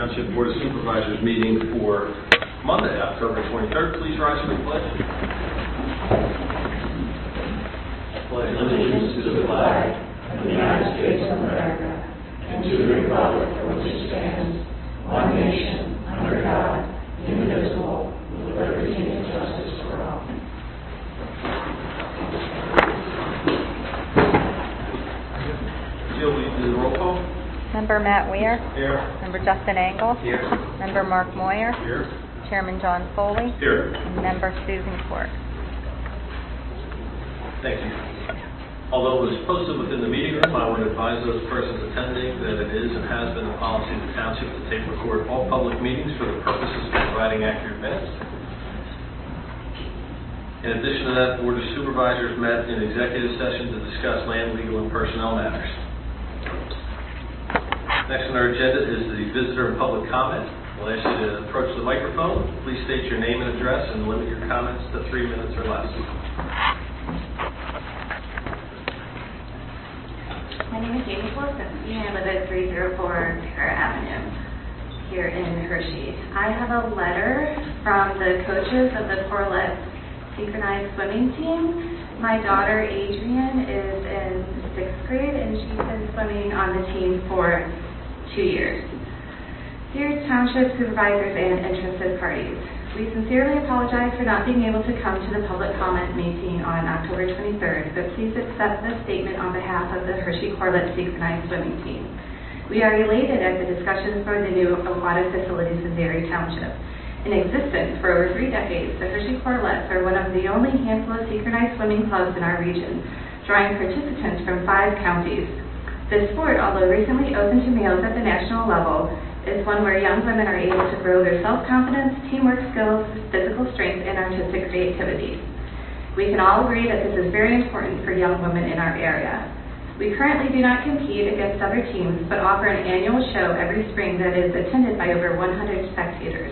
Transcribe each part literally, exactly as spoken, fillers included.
Township Board of Supervisors meeting for Monday, October twenty-third. Please rise for the pledge. Pledge allegiance to the flag of the United States of America and to the republic for which it stands, one nation, under God, indivisible, with liberty and justice for all. Jill, will you do the roll call? Member Matt Weir. Here. Member Justin Engel. Here. Member Mark Moyer. Here. Chairman John Foley. Here. And Member Susan Quirk. Thank you. Although it was posted within the meeting room, I would advise those persons attending that it is and has been the policy of the Township to tape record all public meetings for the purposes of providing accurate minutes. In addition to that, the Board of Supervisors met in executive session to discuss land, legal, and personnel matters. Next on our agenda is the visitor and public comment. We'll ask you to approach the microphone. Please state your name and address and limit your comments to three minutes or less. My name is Jamie Wilson, and I live at three oh four Terra Avenue here in Hershey. I have a letter from the coaches of the Corlett Synchronized Swimming Team. My daughter Adrienne is in sixth grade, and she's been swimming on the team for two years. Dear Township Supervisors and interested parties, we sincerely apologize for not being able to come to the public comment meeting on October twenty-third, but please accept this statement on behalf of the Hershey Corlett Synchronized Swimming Team. We are elated at the discussions for the new aquatic facilities in Derry Township. In existence for over three decades, the Hershey Corletts are one of the only handful of synchronized swimming clubs in our region, drawing participants from five counties. This sport, although recently open to males at the national level, is one where young women are able to grow their self-confidence, teamwork skills, physical strength, and artistic creativity. We can all agree that this is very important for young women in our area. We currently do not compete against other teams, but offer an annual show every spring that is attended by over one hundred spectators.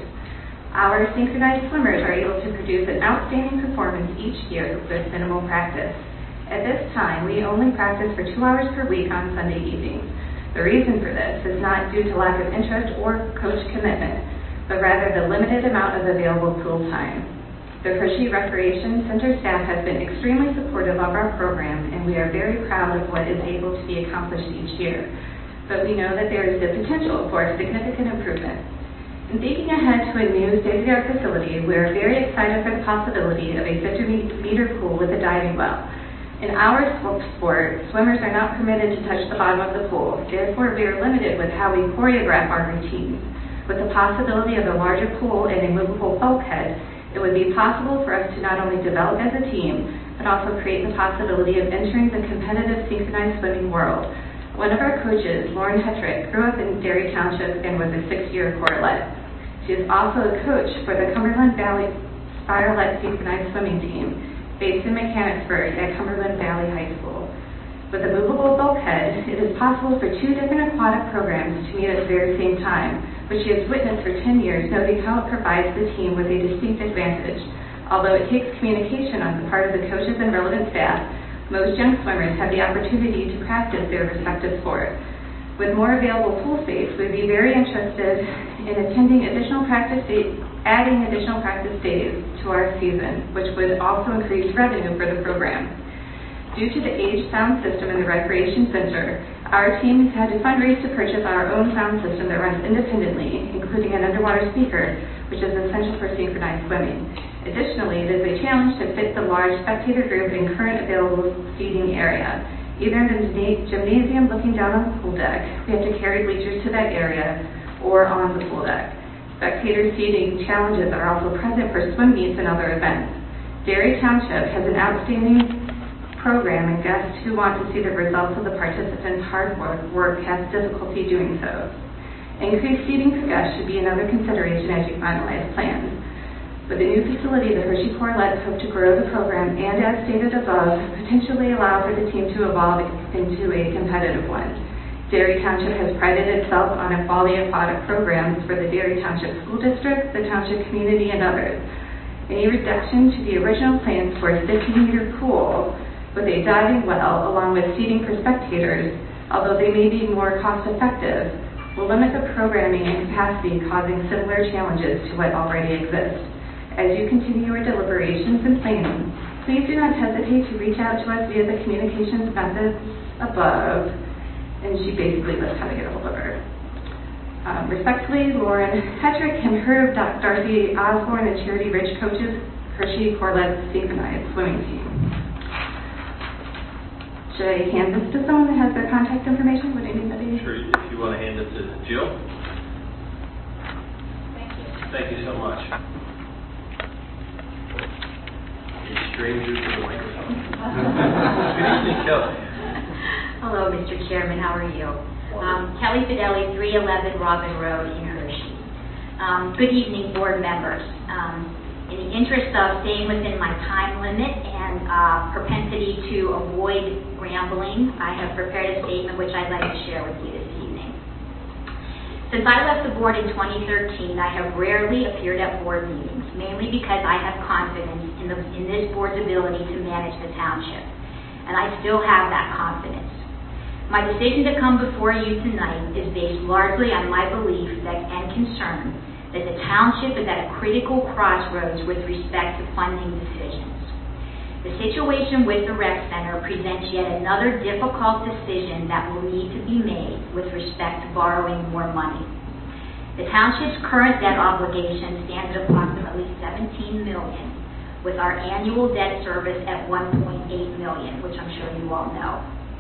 Our synchronized swimmers are able to produce an outstanding performance each year with minimal practice. At this time, we only practice for two hours per week on Sunday evenings. The reason for this is not due to lack of interest or coach commitment, but rather the limited amount of available pool time. The Hershey Recreation Center staff has been extremely supportive of our program, and we are very proud of what is able to be accomplished each year. But we know that there is the potential for significant improvement. In thinking ahead to a new state-of-the-art facility, we are very excited for the possibility of a fifty meter pool with a diving well. In our sport, swimmers are not permitted to touch the bottom of the pool. Therefore, we are limited with how we choreograph our routines. With the possibility of a larger pool and a movable bulkhead, it would be possible for us to not only develop as a team, but also create the possibility of entering the competitive synchronized swimming world. One of our coaches, Lauren Hetrick, grew up in Derry Township and was a six-year Corlett. She is also a coach for the Cumberland Valley Spiralette Synchronized Swimming Team, based in Mechanicsburg at Cumberland Valley High School. With a movable bulkhead, it is possible for two different aquatic programs to meet at the very same time, which she has witnessed for ten years, noting how it provides the team with a distinct advantage. Although it takes communication on the part of the coaches and relevant staff, most young swimmers have the opportunity to practice their respective sport. With more available pool space, we'd be very interested in attending additional practice days, adding additional practice days to our season, which would also increase revenue for the program. Due to the aged sound system in the Recreation Center, our team has had to fundraise to purchase our own sound system that runs independently, including an underwater speaker, which is essential for synchronized swimming. Additionally, it is a challenge to fit the large spectator group in current available seating area. Either in the gymnasium looking down on the pool deck, we have to carry bleachers to that area, or on the pool deck. Spectator seating challenges are also present for swim meets and other events. Derry Township has an outstanding program, and guests who want to see the results of the participants' hard work have difficulty doing so. Increased seating for guests should be another consideration as you finalize plans. With the new facility, the Hershey Corletts hope to grow the program and, as stated above, potentially allow for the team to evolve into a competitive one. Derry Township has prided itself on a quality aquatic programs for the Derry Township School District, the Township community, and others. Any reduction to the original plans for a fifty meter pool with a diving well along with seating for spectators, although they may be more cost effective, will limit the programming and capacity, causing similar challenges to what already exists. As you continue your deliberations and planning, please do not hesitate to reach out to us via the communications methods above. And she basically lists how to get a hold of her. Um, respectfully, Lauren Hetrick and her Doc Darcy Osborne and Charity Rich coaches, Hershey Corlett Synchronized Swimming Team. Should I hand this to someone that has their contact information? Would anybody? Sure, if you want to hand it to Jill. Thank you. Thank you so much. A stranger to the microphone. Good evening, Kelly. Hello, Mister Chairman. How are you? Um, Kelly Fidelli, three eleven Robin Road in Hershey. Um, good evening, board members. Um, in the interest of staying within my time limit and uh, propensity to avoid rambling, I have prepared a statement which I'd like to share with you this evening. Since I left the board in twenty thirteen, I have rarely appeared at board meetings, mainly because I have confidence in, the, in this board's ability to manage the township, and I still have that confidence. My decision to come before you tonight is based largely on my belief that, and concern that the township is at a critical crossroads with respect to funding decisions. The situation with the rec center presents yet another difficult decision that will need to be made with respect to borrowing more money. The township's current debt obligation stands at approximately seventeen million dollars, with our annual debt service at one point eight million dollars, which I'm sure you all know.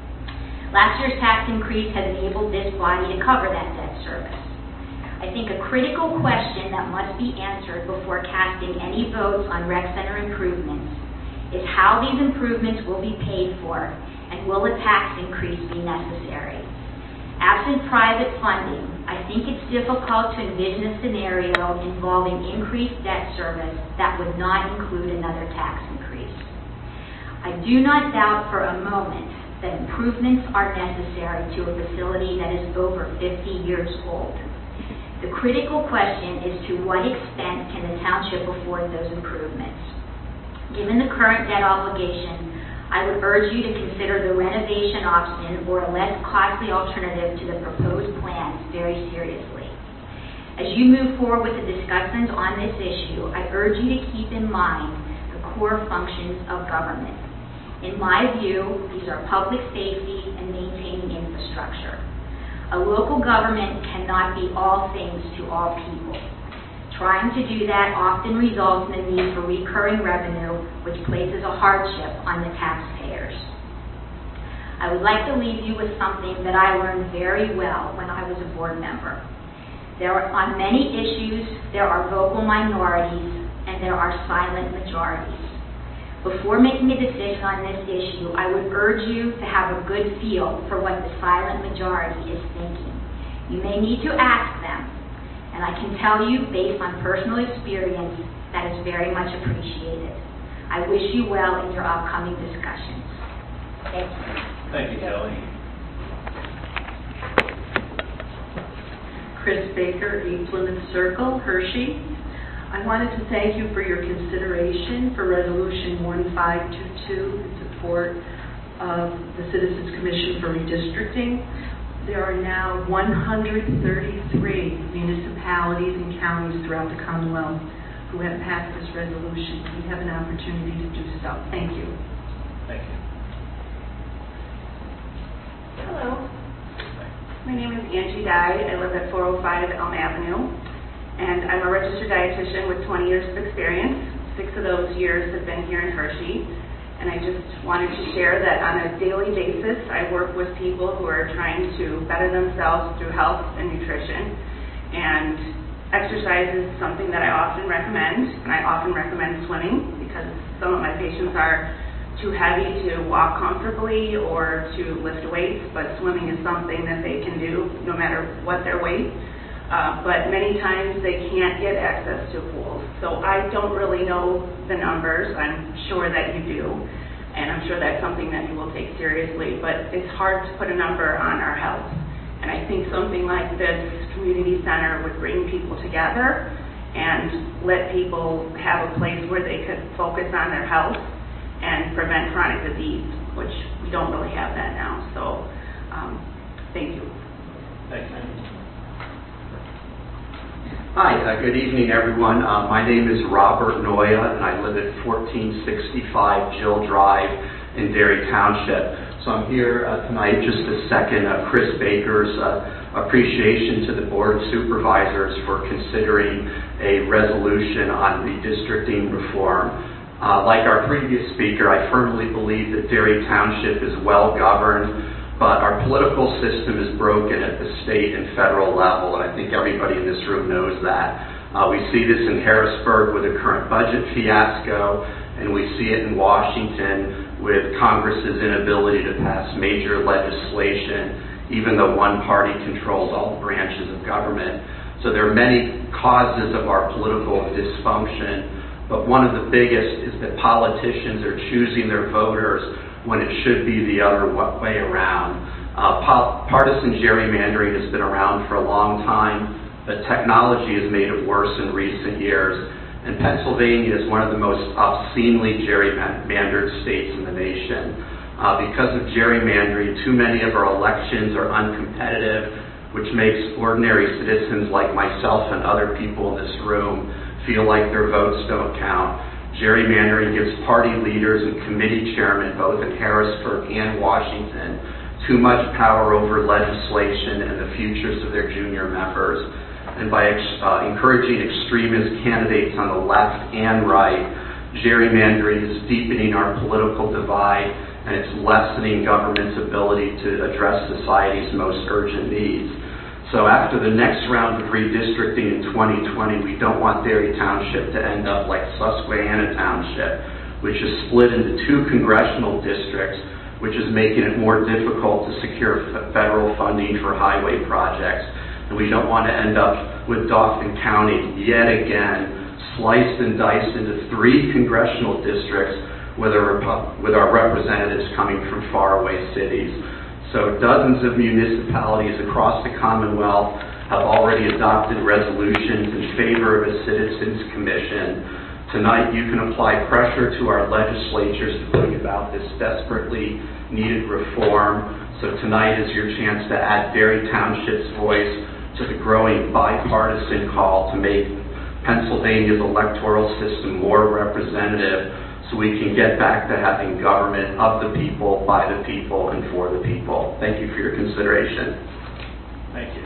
Last year's tax increase has enabled this body to cover that debt service. I think a critical question that must be answered before casting any votes on rec center improvements is how these improvements will be paid for, and will a tax increase be necessary? Absent private funding, I think it's difficult to envision a scenario involving increased debt service that would not include another tax increase. I do not doubt for a moment that improvements are necessary to a facility that is over fifty years old. The critical question is to what extent can the township afford those improvements? Given the current debt obligation, I would urge you to consider the renovation option or a less costly alternative to the proposed plans very seriously. As you move forward with the discussions on this issue, I urge you to keep in mind the core functions of government. In my view, these are public safety and maintaining infrastructure. A local government cannot be all things to all people. Trying to do that often results in the need for recurring revenue, which places a hardship on the taxpayers. I would like to leave you with something that I learned very well when I was a board member. There are, on many issues, there are vocal minorities and there are silent majorities. Before making a decision on this issue, I would urge you to have a good feel for what the silent majority is thinking. You may need to ask them, and I can tell you, based on personal experience, that is very much appreciated. I wish you well in your upcoming discussions. Thank you. Thank you, Kelly. Chris Baker, East Plymouth Circle, Hershey. I wanted to thank you for your consideration for Resolution one five two two in support of the Citizens Commission for Redistricting. There are now one hundred thirty-three municipalities and counties throughout the Commonwealth who have passed this resolution. We have an opportunity to do so. Thank you. Thank you. Hello. My name is Angie Dye. I live at four oh five Elm Avenue. And I'm a registered dietitian with twenty years of experience. Six of those years have been here in Hershey. And I just wanted to share that on a daily basis, I work with people who are trying to better themselves through health and nutrition. And exercise is something that I often recommend. And I often recommend swimming because some of my patients are too heavy to walk comfortably or to lift weights. But swimming is something that they can do no matter what their weight. Uh, but many times they can't get access to pools. So I don't really know the numbers. I'm sure that you do. And I'm sure that's something that you will take seriously. But it's hard to put a number on our health. And I think something like this community center would bring people together and let people have a place where they could focus on their health and prevent chronic disease, which we don't really have that now. So um, thank you. Thank you. Hi, uh, good evening, everyone. Uh, my name is Robert Noya, and I live at fourteen sixty-five Jill Drive in Derry Township. So I'm here uh, tonight just to second uh, Chris Baker's uh, appreciation to the Board of Supervisors for considering a resolution on redistricting reform. Uh, like our previous speaker, I firmly believe that Derry Township is well governed, but our political system is broken at the state and federal level, and I think everybody in this room knows that. Uh, we see this in Harrisburg with the current budget fiasco, and we see it in Washington with Congress's inability to pass major legislation, even though one party controls all branches of government. So there are many causes of our political dysfunction, but one of the biggest is that politicians are choosing their voters when it should be the other way around. Uh, partisan gerrymandering has been around for a long time, but technology has made it worse in recent years. And Pennsylvania is one of the most obscenely gerrymandered states in the nation. Uh, because of gerrymandering, too many of our elections are uncompetitive, which makes ordinary citizens like myself and other people in this room feel like their votes don't count. Gerrymandering gives party leaders and committee chairmen, both in Harrisburg and Washington, too much power over legislation and the futures of their junior members. And by uh, encouraging extremist candidates on the left and right, gerrymandering is deepening our political divide, and it's lessening government's ability to address society's most urgent needs. So after the next round of redistricting in twenty twenty, we don't want Derry Township to end up like Susquehanna Township, which is split into two congressional districts, which is making it more difficult to secure f- federal funding for highway projects. And we don't want to end up with Dauphin County yet again sliced and diced into three congressional districts with our, rep- with our representatives coming from faraway cities. So dozens of municipalities across the Commonwealth have already adopted resolutions in favor of a citizens commission. Tonight you can apply pressure to our legislatures to bring about this desperately needed reform. So tonight is your chance to add Derry Township's voice to the growing bipartisan call to make Pennsylvania's electoral system more representative, so we can get back to having government of the people, by the people, and for the people. Thank you for your consideration. Thank you.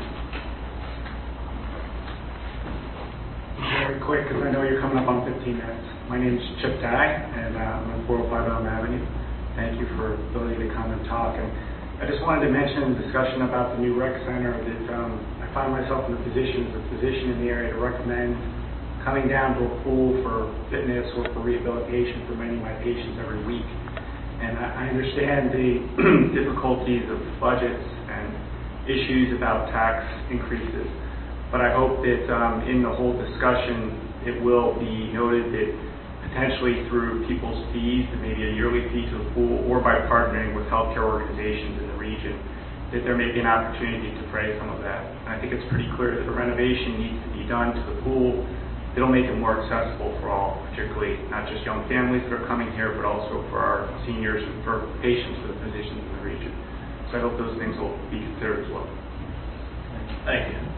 Very quick, because I know you're coming up on fifteen minutes. My name is Chip Dye, and uh, I'm on four oh five Elm Avenue. Thank you for the ability to come and talk. And I just wanted to mention a discussion about the new rec center that um, I find myself in the position as a physician in the area to recommend coming down to a pool for fitness or for rehabilitation for many of my patients every week. And I, I understand the difficulties of budgets and issues about tax increases, but I hope that um, in the whole discussion it will be noted that potentially through people's fees, maybe a yearly fee to the pool, or by partnering with healthcare organizations in the region, that there may be an opportunity to defray some of that. And I think it's pretty clear that a renovation needs to be done to the pool. It'll make it more accessible for all, particularly not just young families that are coming here, but also for our seniors and for patients, for the physicians in the region. So I hope those things will be considered as well. Thank you.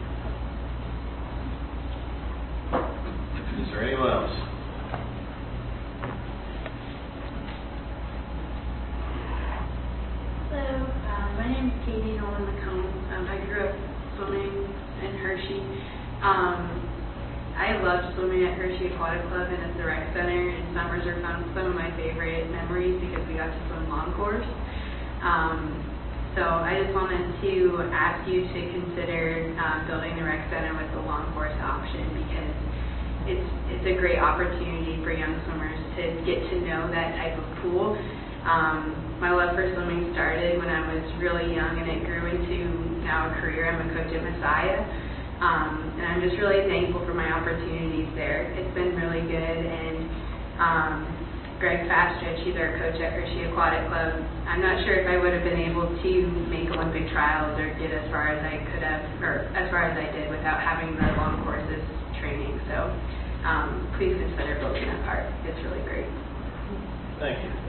Is there anyone else? Hello, uh, my name is Katie Nolan McComb. Um, I grew up swimming in Hershey. Um, I loved swimming at Hershey Aquatic Club and at the rec center, and summers are some, some of my favorite memories because we got to swim long course. Um, so I just wanted to ask you to consider um, building the rec center with the long course option, because it's it's a great opportunity for young swimmers to get to know that type of pool. Um, my love for swimming started when I was really young, and it grew into now a career. I'm a coach at Messiah. Um, and I'm just really thankful for my opportunities there. It's been really good, and um, Greg Fastridge, he's our coach at Hershey Aquatic Club. I'm not sure if I would have been able to make Olympic trials or get as far as I could have, or as far as I did without having the long courses training. So um, please consider building that part. It's really great. Thank you.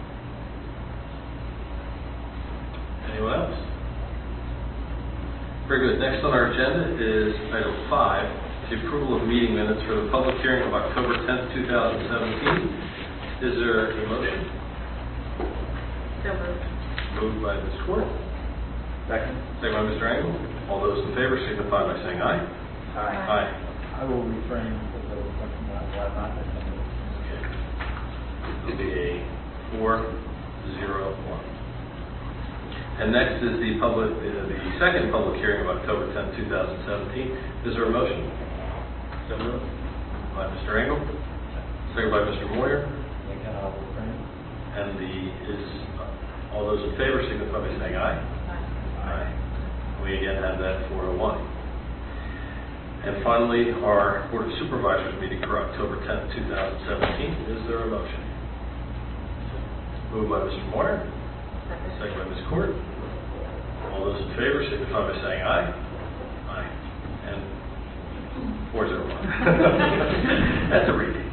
Anyone else? Very good. Next on our agenda is item five, the approval of meeting minutes for the public hearing of October tenth, two thousand seventeen. Is there a motion? So moved. Moved by Miz Ford. Second. Second by Mister Engel. All those in favor signify by saying aye. Aye. Aye. I will refrain because I was looking at why not. Okay. It'll be a four, zero, one. And next is the public, uh, the second public hearing of October tenth, two thousand seventeen. Is there a motion? So moved. By Mister Engel. Second by Mister Moyer. Again, I will refrain. And the, is, uh, all those in favor signify by saying aye. Aye. We again have that four oh one. And finally, our Board of Supervisors meeting for October tenth, two thousand seventeen. Is there a motion? Moved by Mister Moyer. Second by Miz Court. All those in favor signify by saying aye. Aye. And four zero one. That's a repeat.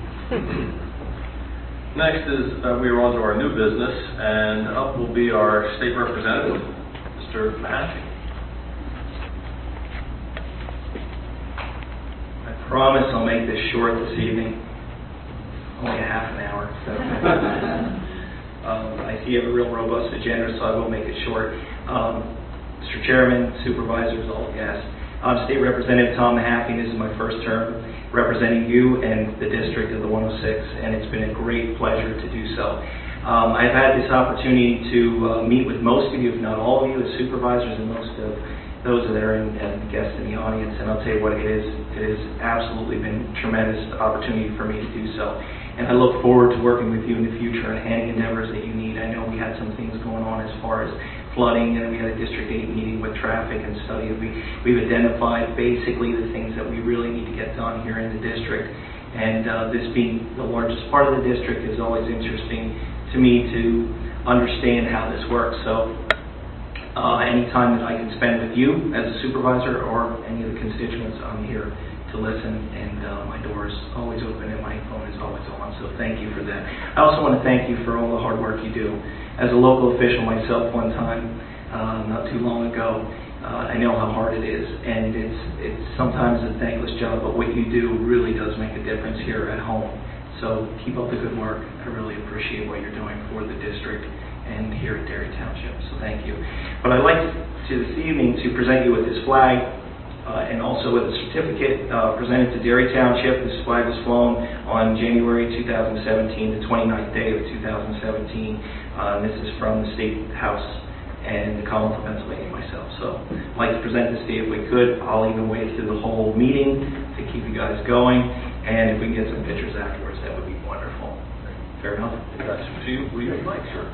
Next is, uh, we are on to our new business, and up will be our state representative, Mister Mahaffey. I promise I'll make this short this evening. Only a half an hour. So. um, I see you have a real robust agenda, so I will make it short. Um, Mister Chairman, Supervisors, all guests, I'm State Representative Tom Mahaffey. This is my first term representing you and the district of the one oh six, and it's been a great pleasure to do so. Um, I've had this opportunity to uh, meet with most of you, if not all of you, as supervisors, and most of those that are in, and guests in the audience, and I'll tell you what, it is it has absolutely been a tremendous opportunity for me to do so. And I look forward to working with you in the future and any endeavors that you need. I know we had some things going on as far as flooding, and we had a District eight meeting with traffic and study. We, we've identified basically the things that we really need to get done here in the district. And uh, this being the largest part of the district is always interesting to me to understand how this works. So uh, any time that I can spend with you as a supervisor or any of the constituents, I'm here to listen, and uh, my door is always open and my phone is always on, so thank you for that. I also want to thank you for all the hard work you do. As a local official myself one time, uh, not too long ago, uh, I know how hard it is, and it's, it's sometimes a thankless job, but what you do really does make a difference here at home. So keep up the good work. I really appreciate what you're doing for the district and here at Derry Township, so thank you. But I'd like to this evening to present you with this flag, Uh, and also with a certificate uh, presented to Derry Township. This flag was flown on January two thousand seventeen, the twenty-ninth day of two thousand seventeen. Uh, this is from the State House and the Commonwealth of Pennsylvania myself. So I'd like to present this to you if we could. I'll even wait through the whole meeting to keep you guys going. And if we can get some pictures afterwards, that would be wonderful. Fair enough? That's to you, we would like, sir.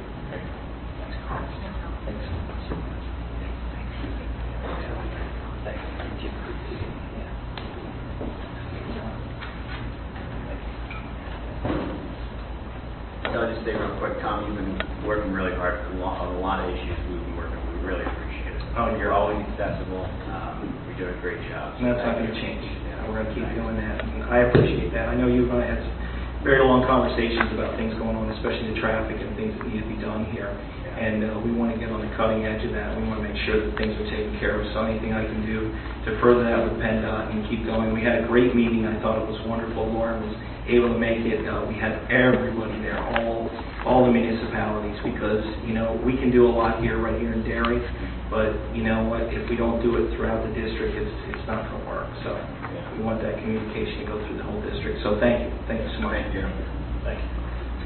I'll just say real quick, Tom, you've been working really hard on a lot, on a lot of issues we've been working on. We really appreciate it. Oh, you're always accessible. Um, you're doing a great job. And that's not going to change. Yeah, we're going to keep doing that. And I appreciate that. I know you've uh, had some very long conversations about things going on, especially the traffic and things that need to be done here. And uh, we want to get on the cutting edge of that. We want to make sure that things are taken care of. So anything I can do to further that with PennDOT and keep going. We had a great meeting. I thought it was wonderful. Lauren was able to make it. Uh, we had everybody there, all all the municipalities, because, you know, we can do a lot here, right here in Derry, but, you know what, if we don't do it throughout the district, it's it's not going to work. So we want that communication to go through the whole district. So thank you. Thank you so much. Thank you. Thank you.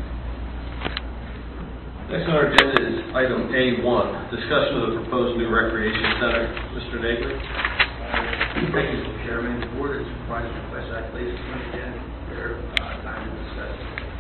Next on our agenda is item A one, discussion of the proposed new recreation center. Mister Nagler. Thank you, Mister Chairman. The Board of Supervisors request that I place this one again for uh, time to discuss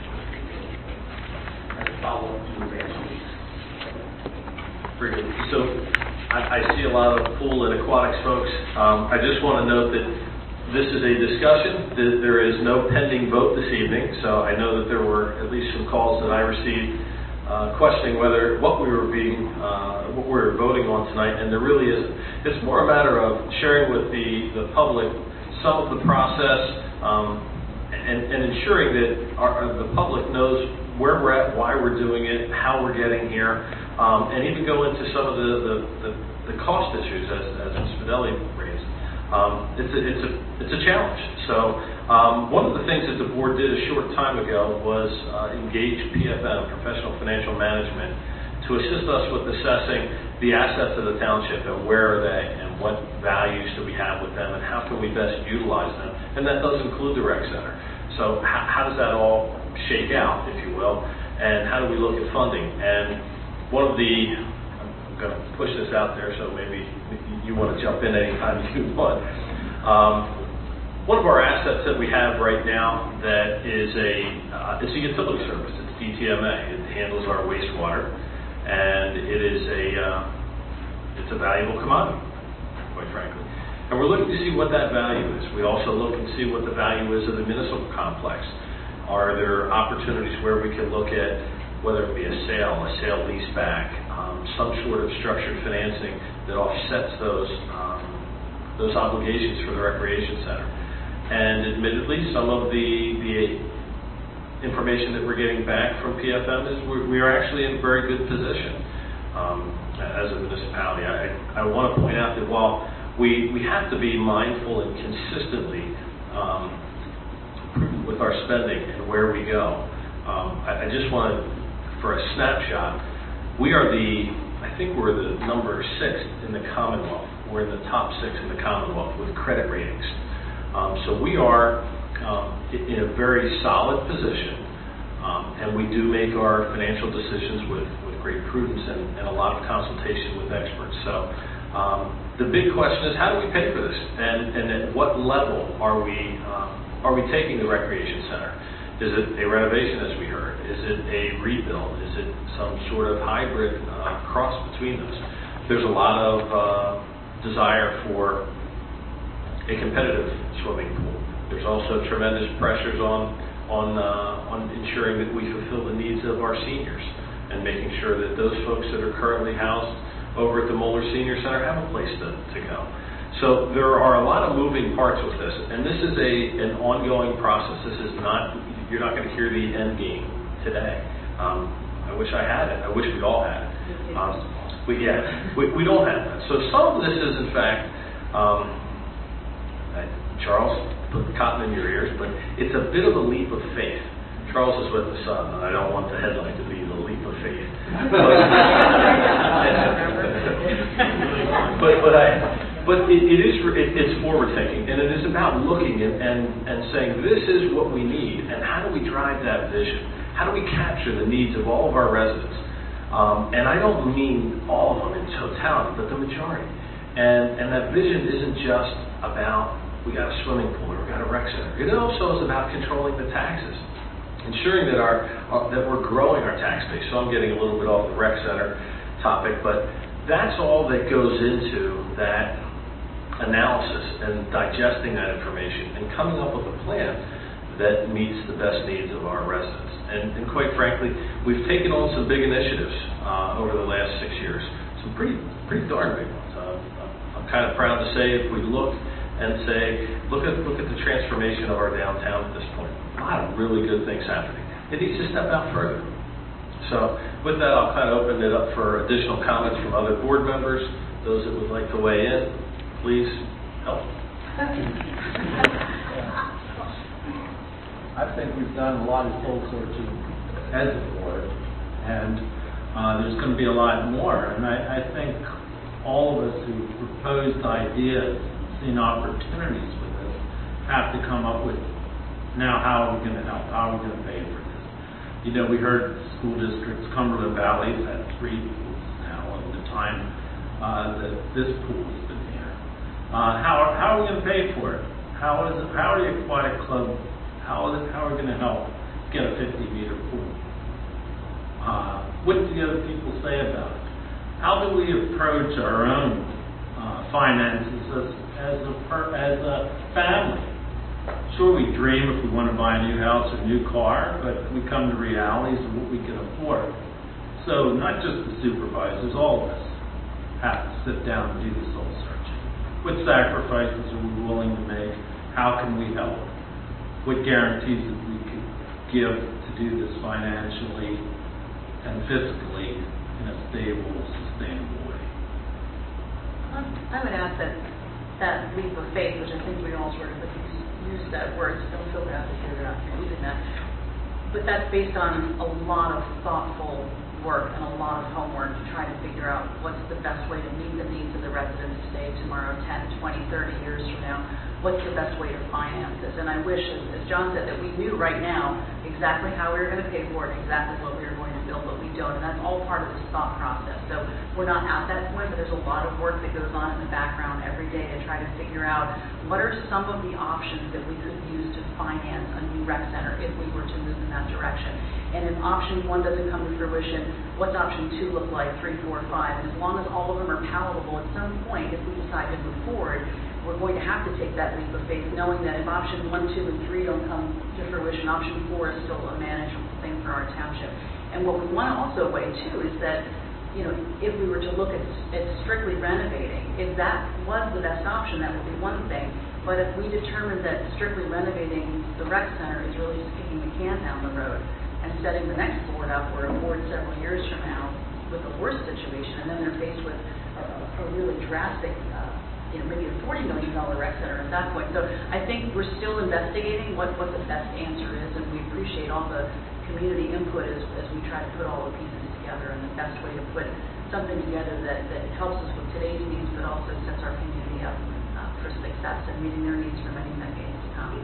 as a follow-up to advance weeks. Very good. So I, I see a lot of pool and aquatics folks. Um, I just want to note that this is a discussion. There is no pending vote this evening, so I know that there were at least some calls that I received Uh, questioning whether what we were being, uh, what we were voting on tonight, and there really isn't. It's more a matter of sharing with the, the public some of the process um, and, and ensuring that our, the public knows where we're at, why we're doing it, how we're getting here, um, and even go into some of the, the, the the cost issues, as, as Miz Fidelli raised, um, it's, a, it's, a, it's a challenge. So um, one of the things that the board did a short time ago was uh, engage P F M, Professional Financial Management, to assist us with assessing the assets of the township and where are they and what values do we have with them and how can we best utilize them. And that does include the rec center. So how, how does that all shake out, if you will, and how do we look at funding? And one of the, I'm going to push this out there, so maybe you want to jump in anytime you want. Um, one of our assets that we have right now that is a, uh, it's a utility service. It's D T M A. It handles our wastewater. And it is a uh, it's a valuable commodity, quite frankly. And we're looking to see what that value is. We also look and see what the value is of the municipal complex. Are there opportunities where we can look at whether it be a sale, a sale leaseback, um, some sort of structured financing that offsets those um, those obligations for the recreation center. And admittedly, some of the the information that we're getting back from P F M is we're, we are actually in a very good position um, as a municipality. I, I want to point out that while we, we have to be mindful and consistently um, prudent with our spending and where we go, um, I, I just want to, for a snapshot, we are the, I think we're the number six in the Commonwealth. We're in the top six in the Commonwealth with credit ratings. Um, so we are Um, in a very solid position, um, and we do make our financial decisions with, with great prudence and, and a lot of consultation with experts. So um, the big question is, how do we pay for this, and, and at what level are we um, are we taking the recreation center? Is it a renovation, as we heard? Is it a rebuild? Is it some sort of hybrid uh, cross between those? There's a lot of uh, desire for a competitive swimming pool. There's also tremendous pressures on on uh, on ensuring that we fulfill the needs of our seniors and making sure that those folks that are currently housed over at the Moeller Senior Center have a place to, to go. So there are a lot of moving parts with this, and this is a an ongoing process. This is not, you're not going to hear the end game today. Um, I wish I had it. I wish we all had it. Um, we, yeah, we, we don't have that. So some of this is, in fact, um, Charles, put the cotton in your ears, but it's a bit of a leap of faith. Charles is with the Sun, and I don't want the headline to be the leap of faith. but but I but it, it is it, it's forward thinking, and it is about looking and, and and saying this is what we need, and how do we drive that vision? How do we capture the needs of all of our residents? Um, and I don't mean all of them in totality, but the majority. And and that vision isn't just about we got a swimming pool or we got a rec center. It also is about controlling the taxes, ensuring that our uh, that we're growing our tax base. So I'm getting a little bit off the rec center topic, but that's all that goes into that analysis and digesting that information and coming up with a plan that meets the best needs of our residents. And, and quite frankly, we've taken on some big initiatives uh, over the last six years, some pretty pretty darn big ones. Uh, I'm kind of proud to say if we look and say, look at look at the transformation of our downtown at this point. A lot of really good things happening. It needs to step out further. So with that, I'll kind of open it up for additional comments from other board members. Those that would like to weigh in, please help. I think we've done a lot of soul searching as a board, and uh, there's going to be a lot more. And I, I think all of us who proposed ideas, seen opportunities with this, have to come up with, now how are we going to help? How are we going to pay for this? You know, we heard school districts, Cumberland Valley's had three pools now in the time uh, that this pool has been here. Uh, how, are, how are we going to pay for it? How is it, how are the aquatic club, how, is it, how are we going to help get a fifty meter pool? Uh, what do the other people say about it? How do we approach our own uh, finances as as a per, as a family? Sure, we dream if we want to buy a new house or a new car, but we come to realities of what we can afford. So not just the supervisors, all of us have to sit down and do the soul searching. What sacrifices are we willing to make? How can we help? What guarantees that we can give to do this financially and fiscally in a stable, sustainable way? I would ask that that leap of faith, which I think we all sort of use that word, so don't feel bad if you're not using that, but that's based on a lot of thoughtful work and a lot of homework to try to figure out what's the best way to meet the needs of the residents today, tomorrow, ten, twenty, thirty years from now. What's the best way to finance this? And I wish, as, as John said, that we knew right now exactly how we were going to pay for it, exactly what we were going to build, but we don't. And that's all part of this thought process. So we're not at that point, but there's a lot of work that goes on in the background every day to try to figure out what are some of the options that we could use to finance a new rec center if we were to move in that direction. And if option one doesn't come to fruition, what's option two look like, three, four, five? And as long as all of them are palatable, at some point, if we decide to move forward, we're going to have to take that leap of faith, knowing that if option one, two, and three don't come to fruition, option four is still a manageable thing for our township. And what we want to also weigh, too, is that, you know, if we were to look at, at strictly renovating, if that was the best option, that would be one thing. But if we determined that strictly renovating the rec center is really just kicking the can down the road and setting the next board up or a board several years from now with a worse situation, and then they're faced with a, a really drastic uh, you know, maybe a forty million dollars rec center at that point. So I think we're still investigating what, what the best answer is, and we appreciate all the community input as, as we try to put all the pieces together and the best way to put something together that, that helps us with today's needs, but also sets our community up uh, for success and meeting their needs for many decades to come.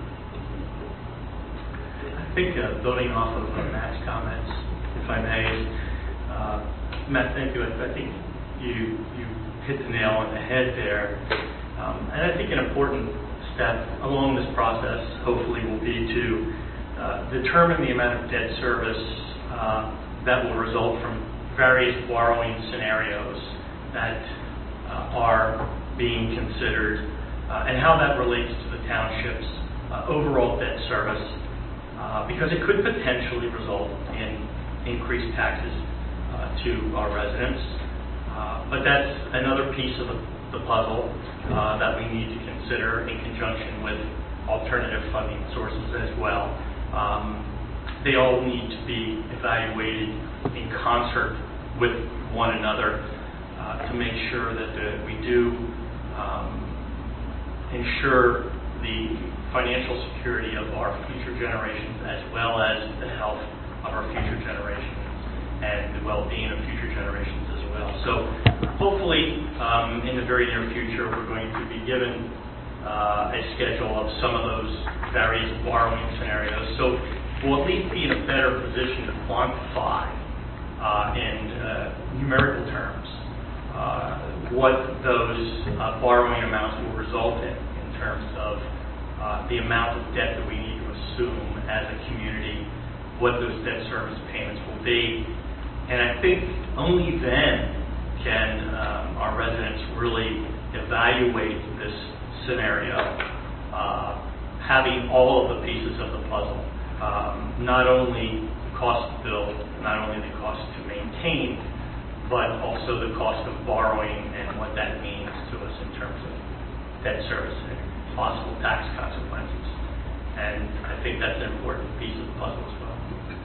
I think uh, building off of uh, Matt's comments, if I may, uh, Matt, thank you. I, I think you you hit the nail on the head there. Um, and I think an important step along this process, hopefully, will be to uh, determine the amount of debt service uh, that will result from various borrowing scenarios that uh, are being considered uh, and how that relates to the township's uh, overall debt service, uh, because it could potentially result in increased taxes uh, to our residents. Uh, but that's another piece of the, the puzzle uh, that we need to consider in conjunction with alternative funding sources as well. Um, they all need to be evaluated in concert with one another uh, to make sure that the, we do um, ensure the financial security of our future generations as well as the health of our future generations and the well-being of future generations as well. So hopefully um, in the very near future we're going to be given uh, a schedule of some of those various borrowing scenarios. So we'll at least be in a better position to quantify uh, in uh, numerical terms uh, what those uh, borrowing amounts will result in in terms of uh, the amount of debt that we need to assume as a community, what those debt service payments will be. And I think only then can um, our residents really evaluate this scenario, uh, having all of the pieces of the puzzle, um, not only the cost to build, not only the cost to maintain, but also the cost of borrowing and what that means to us in terms of debt service and possible tax consequences. And I think that's an important piece of the puzzle as well.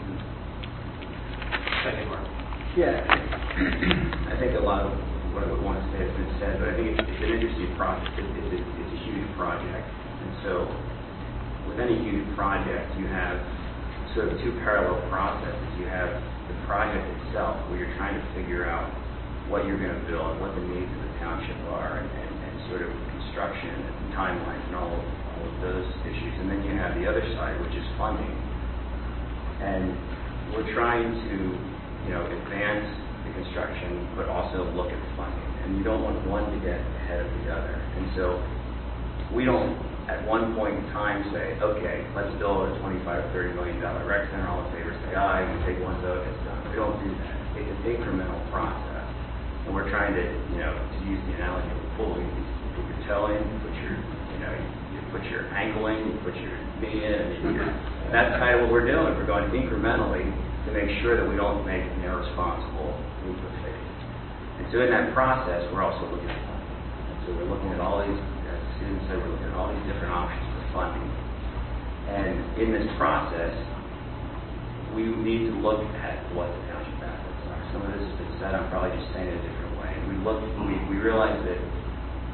Second, Mark. Yeah, I think a lot of what I would want to say has been said, but I think it's, it's an interesting project. It, it's, a, it's a huge project. And so with any huge project, you have sort of two parallel processes. You have the project itself, where you're trying to figure out what you're going to build, what the needs of the township are, and, and, and sort of construction and timelines and all of, all of those issues. And then you have the other side, which is funding. And we're trying to you know, advance the construction, but also look at the funding. And you don't want one to get ahead of the other. And so we don't, at one point in time, say, okay, let's build a twenty-five or thirty million dollars rec center. All in favor say aye. We take one vote, it's done. We don't do that. It's an incremental process. And we're trying to, you know, to use the analogy of a pool, you put your toe in, you put your, you know, you put your ankle in, you put your knee in, and you, that's kind of what we're doing. We're going incrementally to make sure that we don't make an irresponsible leap of faith. And so in that process, we're also looking at funding. And so we're looking at all these, as the students said, we're looking at all these different options for funding. And in this process, we need to look at what the township assets are. Some of this has been said, I'm probably just saying it a different way. And we look, we, we realize that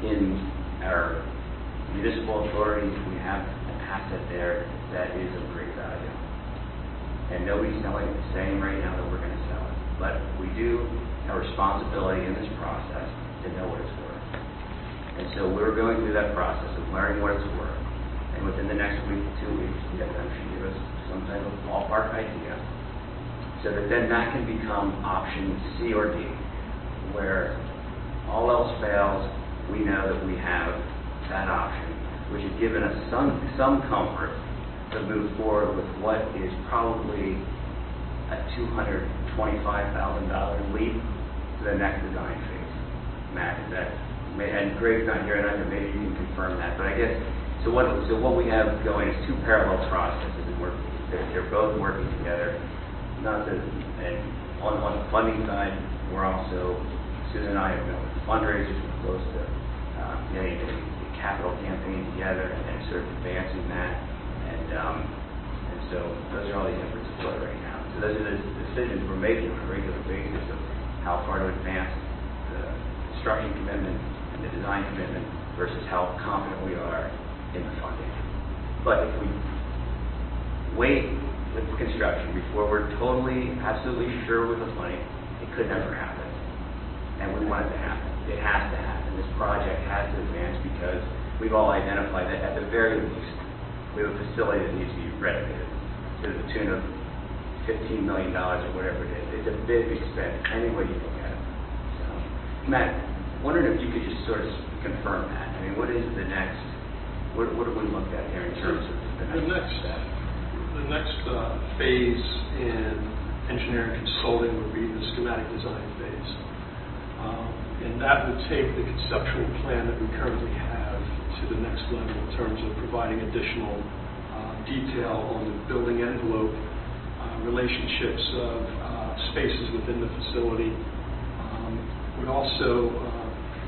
in our municipal authorities, we have an asset there that is of great value. And nobody's selling it saying right now that we're going to sell it. But we do have a responsibility in this process to know what it's worth. And so we're going through that process of learning what it's worth. And within the next week to two weeks, we have them to give us some type of ballpark idea. So that then that can become option C or D, where all else fails, we know that we have that option, which has given us some some comfort to move forward with what is probably a two hundred twenty-five thousand dollars leap to the next design phase. Matt, is that, and Greg's not here, and I know maybe you can confirm that, but I guess, so what so what we have going is two parallel processes, and we're, they're, they're both working together. Not that, and on, on the funding side, we're also, Susan and I have been with fundraisers, we're close to uh, getting a, a capital campaign together and, and sort of advancing that. And, um, and so those are all the efforts afoot right now. So those are the decisions we're making on a regular basis of how far to advance the construction commitment and the design commitment versus how confident we are in the funding. But if we wait with the construction before we're totally, absolutely sure with the money, it could never happen. And we want it to happen. It has to happen. This project has to advance because we've all identified that at the very least, we have a facility that needs to be renovated to the tune of fifteen million dollars or whatever it is. It's a big expense, any way you look at it. So, Matt, wondering if you could just sort of confirm that. I mean, what is the next, what, what have we looked at here in terms of the next, the next step? The next uh, phase in engineering consulting would be the schematic design phase. Um, and that would take the conceptual plan that we currently have to the next level in terms of providing additional uh, detail on the building envelope, uh, relationships of uh, spaces within the facility. Um, would also, uh,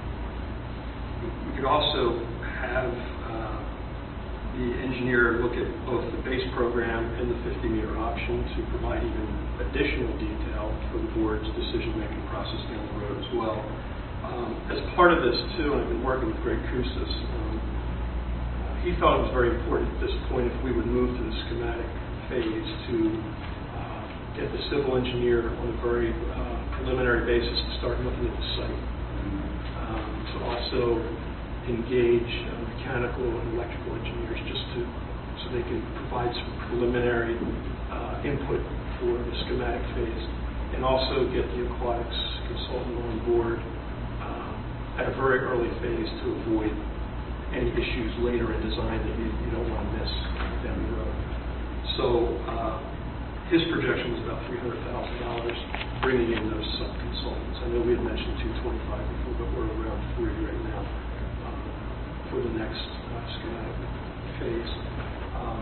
we could also have uh, the engineer look at both the base program and the fifty meter option to provide even additional detail for the board's decision-making process down the road as well. Um, as part of this, too, and I've been working with Greg Koustas, um, he thought it was very important at this point if we would move to the schematic phase to uh, get the civil engineer on a very uh, preliminary basis to start looking at the site. Um, to also engage uh, mechanical and electrical engineers just to, so they can provide some preliminary uh, input for the schematic phase, and also get the aquatics consultant on board uh, at a very early phase to avoid any issues later in design that you, you don't want to miss down the road. So uh, his projection was about three hundred thousand dollars, bringing in those sub-consultants. I know we had mentioned two twenty-five before, but we're around three right now um, for the next uh, schematic phase. Um,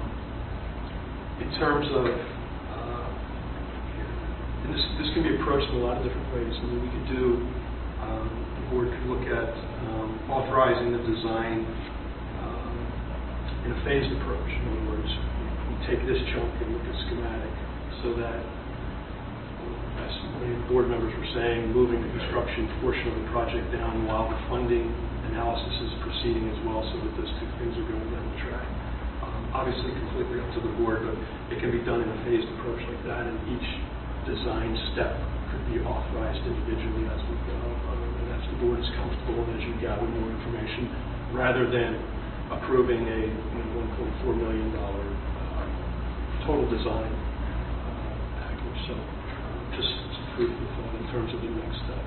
in terms of, uh, and this, this can be approached in a lot of different ways. I mean, we could do, um, the board could look at um, authorizing the design um, in a phased approach. In other words, we take this chunk and look at schematic so that, as many of the board members were saying, moving the construction portion of the project down while the funding analysis is proceeding as well, so that those two things are going down the track. Um, obviously, completely up to the board, but it can be done in a phased approach like that, and each design step could be authorized individually as we go, um, and as the board is comfortable and as you gather more information, rather than approving a you know, one point four million dollars uh, total design uh, package. So, uh, just food for thought in terms of the next step.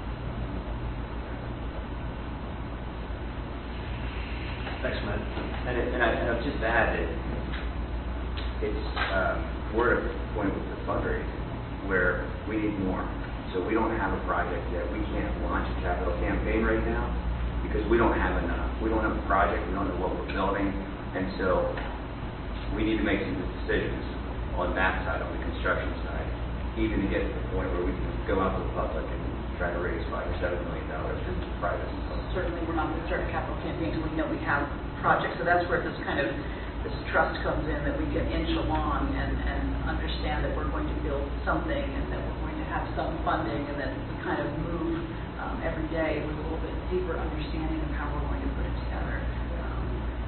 Thanks, Matt. And, it, and, I, and I'll just add that it's um, we're at a point with the fundraising where we need more. So we don't have a project yet. We can't launch a capital campaign right now because we don't have enough. We don't have a project. We don't know what we're building, and so we need to make some decisions on that side, on the construction side, even to get to the point where we can go out to the public and try to raise five or seven million dollars in private. Certainly, we're not going to start a capital campaign until we know we have projects. So that's where this kind of this trust comes in, that we can inch along and, and understand that we're going to build something and that we're going to have some funding, and that we kind of move um, every day with a little bit deeper understanding of how we're going to put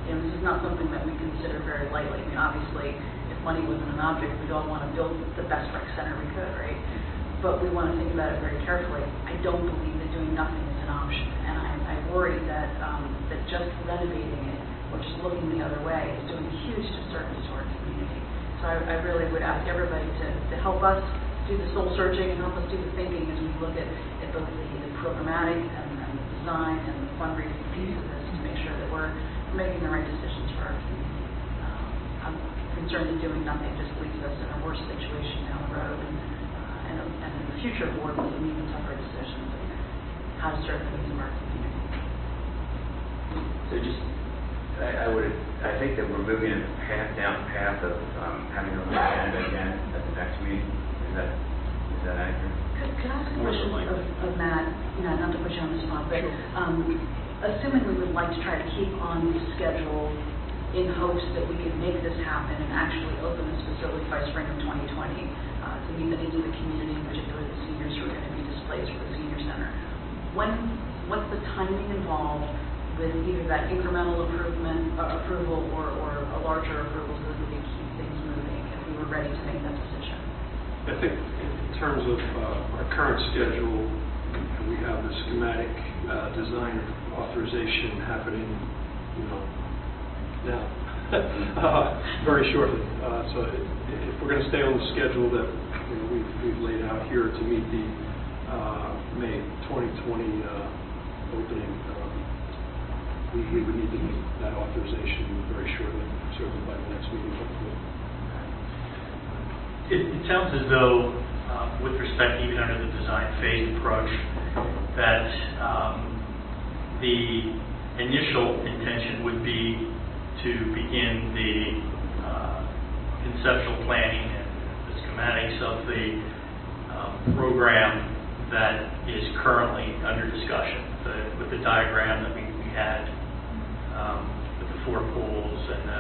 You know, this is not something that we consider very lightly. I mean, obviously, if money wasn't an object, we'd all want to build the best rec center we could, right? But we want to think about it very carefully. I don't believe that doing nothing is an option, and I, I worry that um, that just renovating it or just looking the other way is doing a huge disservice to our community. So I, I really would ask everybody to, to help us do the soul searching and help us do the thinking as we look at, at both the, the programmatic and, and the design and the fundraising piece of this to make sure that we're making the right decisions for our community. Um, I'm concerned that doing nothing just leaves us in a worse situation down the road, and, uh, and, and in the future board will make even tougher decisions on how to serve the needs of our community. So just, I, I would, I think that we're moving in the path, down the path of um, having a agenda again at the next meeting. Is that, is that accurate? Could, could I ask a question of, of Matt, you know, not to put you on the spot, but um, assuming we would like to try to keep on the schedule in hopes that we could make this happen and actually open this facility by spring of twenty twenty uh, to meet the needs of the community, particularly the seniors who are going to be displaced for the senior center. When, what's the timing involved with either that incremental improvement uh, approval or, or a larger approval so that we can keep things moving if we were ready to make that decision? I think in terms of uh, our current schedule, we have the schematic uh, design authorization happening, you know, now, uh, very shortly. Uh, so if, if we're going to stay on the schedule that you know, we've, we've laid out here to meet the uh, May twenty twenty uh, opening, um, we, we would need to meet that authorization very shortly, certainly by the next meeting, hopefully. It, it sounds as though, uh, with respect even under the design phase approach, that um, the initial intention would be to begin the uh, conceptual planning and the schematics of the um, program that is currently under discussion, the, with the diagram that we, we had um, with the four pools and the,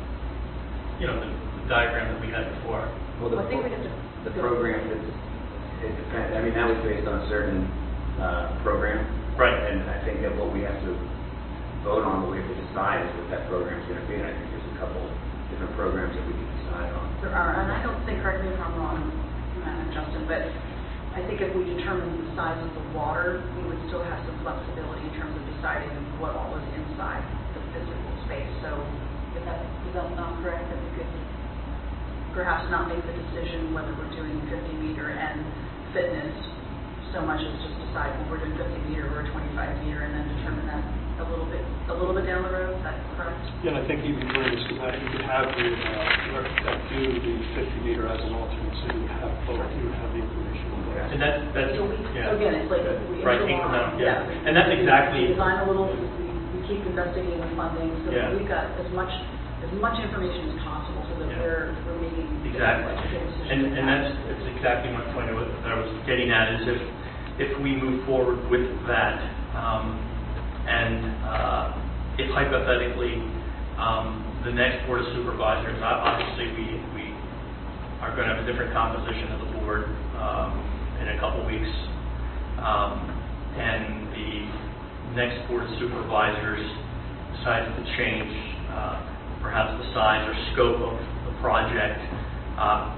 you know, the, the diagram that we had before. Well, the, I think we have to, the program is, it depends, I mean, that was based on a certain uh, program. Right. And I think that what we have to vote on, what we have to decide is what that program is going to be. And I think there's a couple different programs that we can decide on. There are, and I don't think, correct me if I'm wrong, Matt and Justin, but I think if we determine the size of the water, we would still have some flexibility in terms of deciding what all is inside the physical space. So is that, is that not correct? That we could perhaps not make the decision whether we're doing fifty meter and fitness so much as just decide when we're doing fifty meter or twenty-five meter and then determine that a little bit a little bit down the road. Is that correct? Yeah, and I think even during the schematic, you could have the uh, that do the fifty meter as an alternate, so you would have both. You would have the information on that. And that's that's So we, yeah. again, it's like we right, interlock, incremental, yeah. yeah. And that's exactly We design a little. We, we keep investigating the funding so Yeah. that we've got as much as much information as possible so that Yeah. we're we're making exactly. like, good decisions. And and that's that's exactly my point of what that I was getting at is if if we move forward with that um, and uh, if hypothetically um, the next board of supervisors, obviously we we are going to have a different composition of the board um, in a couple weeks, um, and the next board of supervisors decides to change uh, perhaps the size or scope of the project. Uh,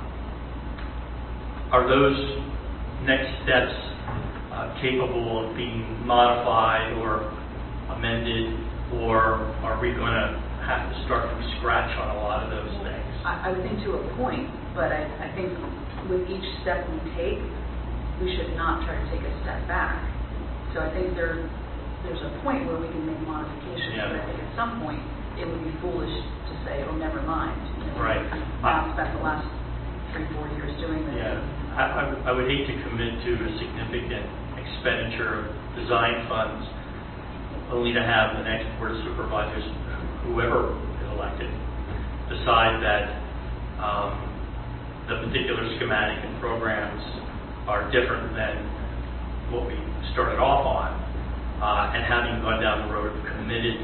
are those next steps uh, capable of being modified or amended, or are we going to have to start from scratch on a lot of those things? I, I would think to a point, but I, I think with each step we take, we should not try to take a step back. So I think there, there's a point where we can make modifications, Yeah. but I think at some point it would be foolish to say, oh, never mind. You know, Right. I've spent the last three, four years doing this. Yeah, I, I, would- I would hate to commit to a significant expenditure of design funds only to have the next board of supervisors, whoever is elected, decide that um, the particular schematic and programs are different than what we started off on, uh, and having gone down the road of committed.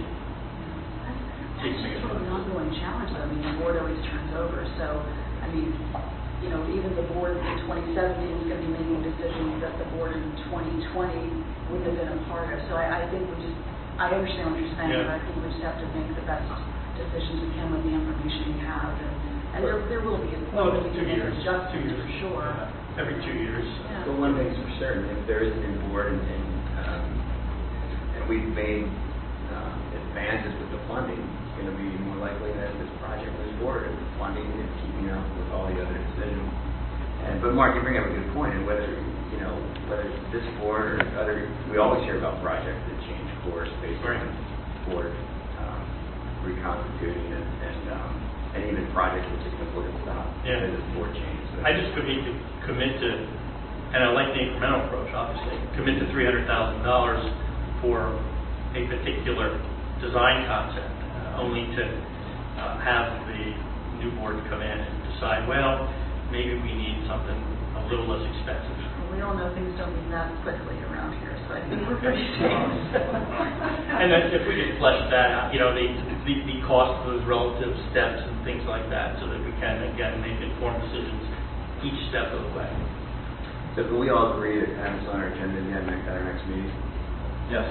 It's just sort of an ongoing challenge, though. I mean, the board always turns over. So, I mean, you know, even the board in twenty seventeen is going to be making decisions that the board in twenty twenty wouldn't have been a part of. So I, I think we just, I understand what you're saying, Yeah. but I think we just have to make the best decisions we can with the information we have, and, and there, there will be a Well, point it's we two can make years. adjustments, Two years. for sure. Every two years. Yeah. But one thing's for certain, if there is a new board and, and, um, and we've made uh, advances with the funding, it's going to be more likely that this project moves forward if the funding is keeping up with all the other decisions. And, but Mark, you bring up a good point, and whether, you know, whether it's this board or other, we always hear about projects that change course based on board um, reconstituting and, and, um, and even projects that just simply stop Yeah. because the board changes. So I just commit to, commit to, and I like the incremental approach, obviously, commit to three hundred thousand dollars for a particular design concept, uh, only to uh, have the new board come in and decide, well, maybe we need something a little less expensive. We all know things don't move that quickly around here, so I think we're pretty safe. And then if we could flesh that out, you know, the, the, the cost of those relative steps and things like that, so that we can, again, make informed decisions each step of the way. So can we all agree that have this on our agenda again at our next meeting? Yes.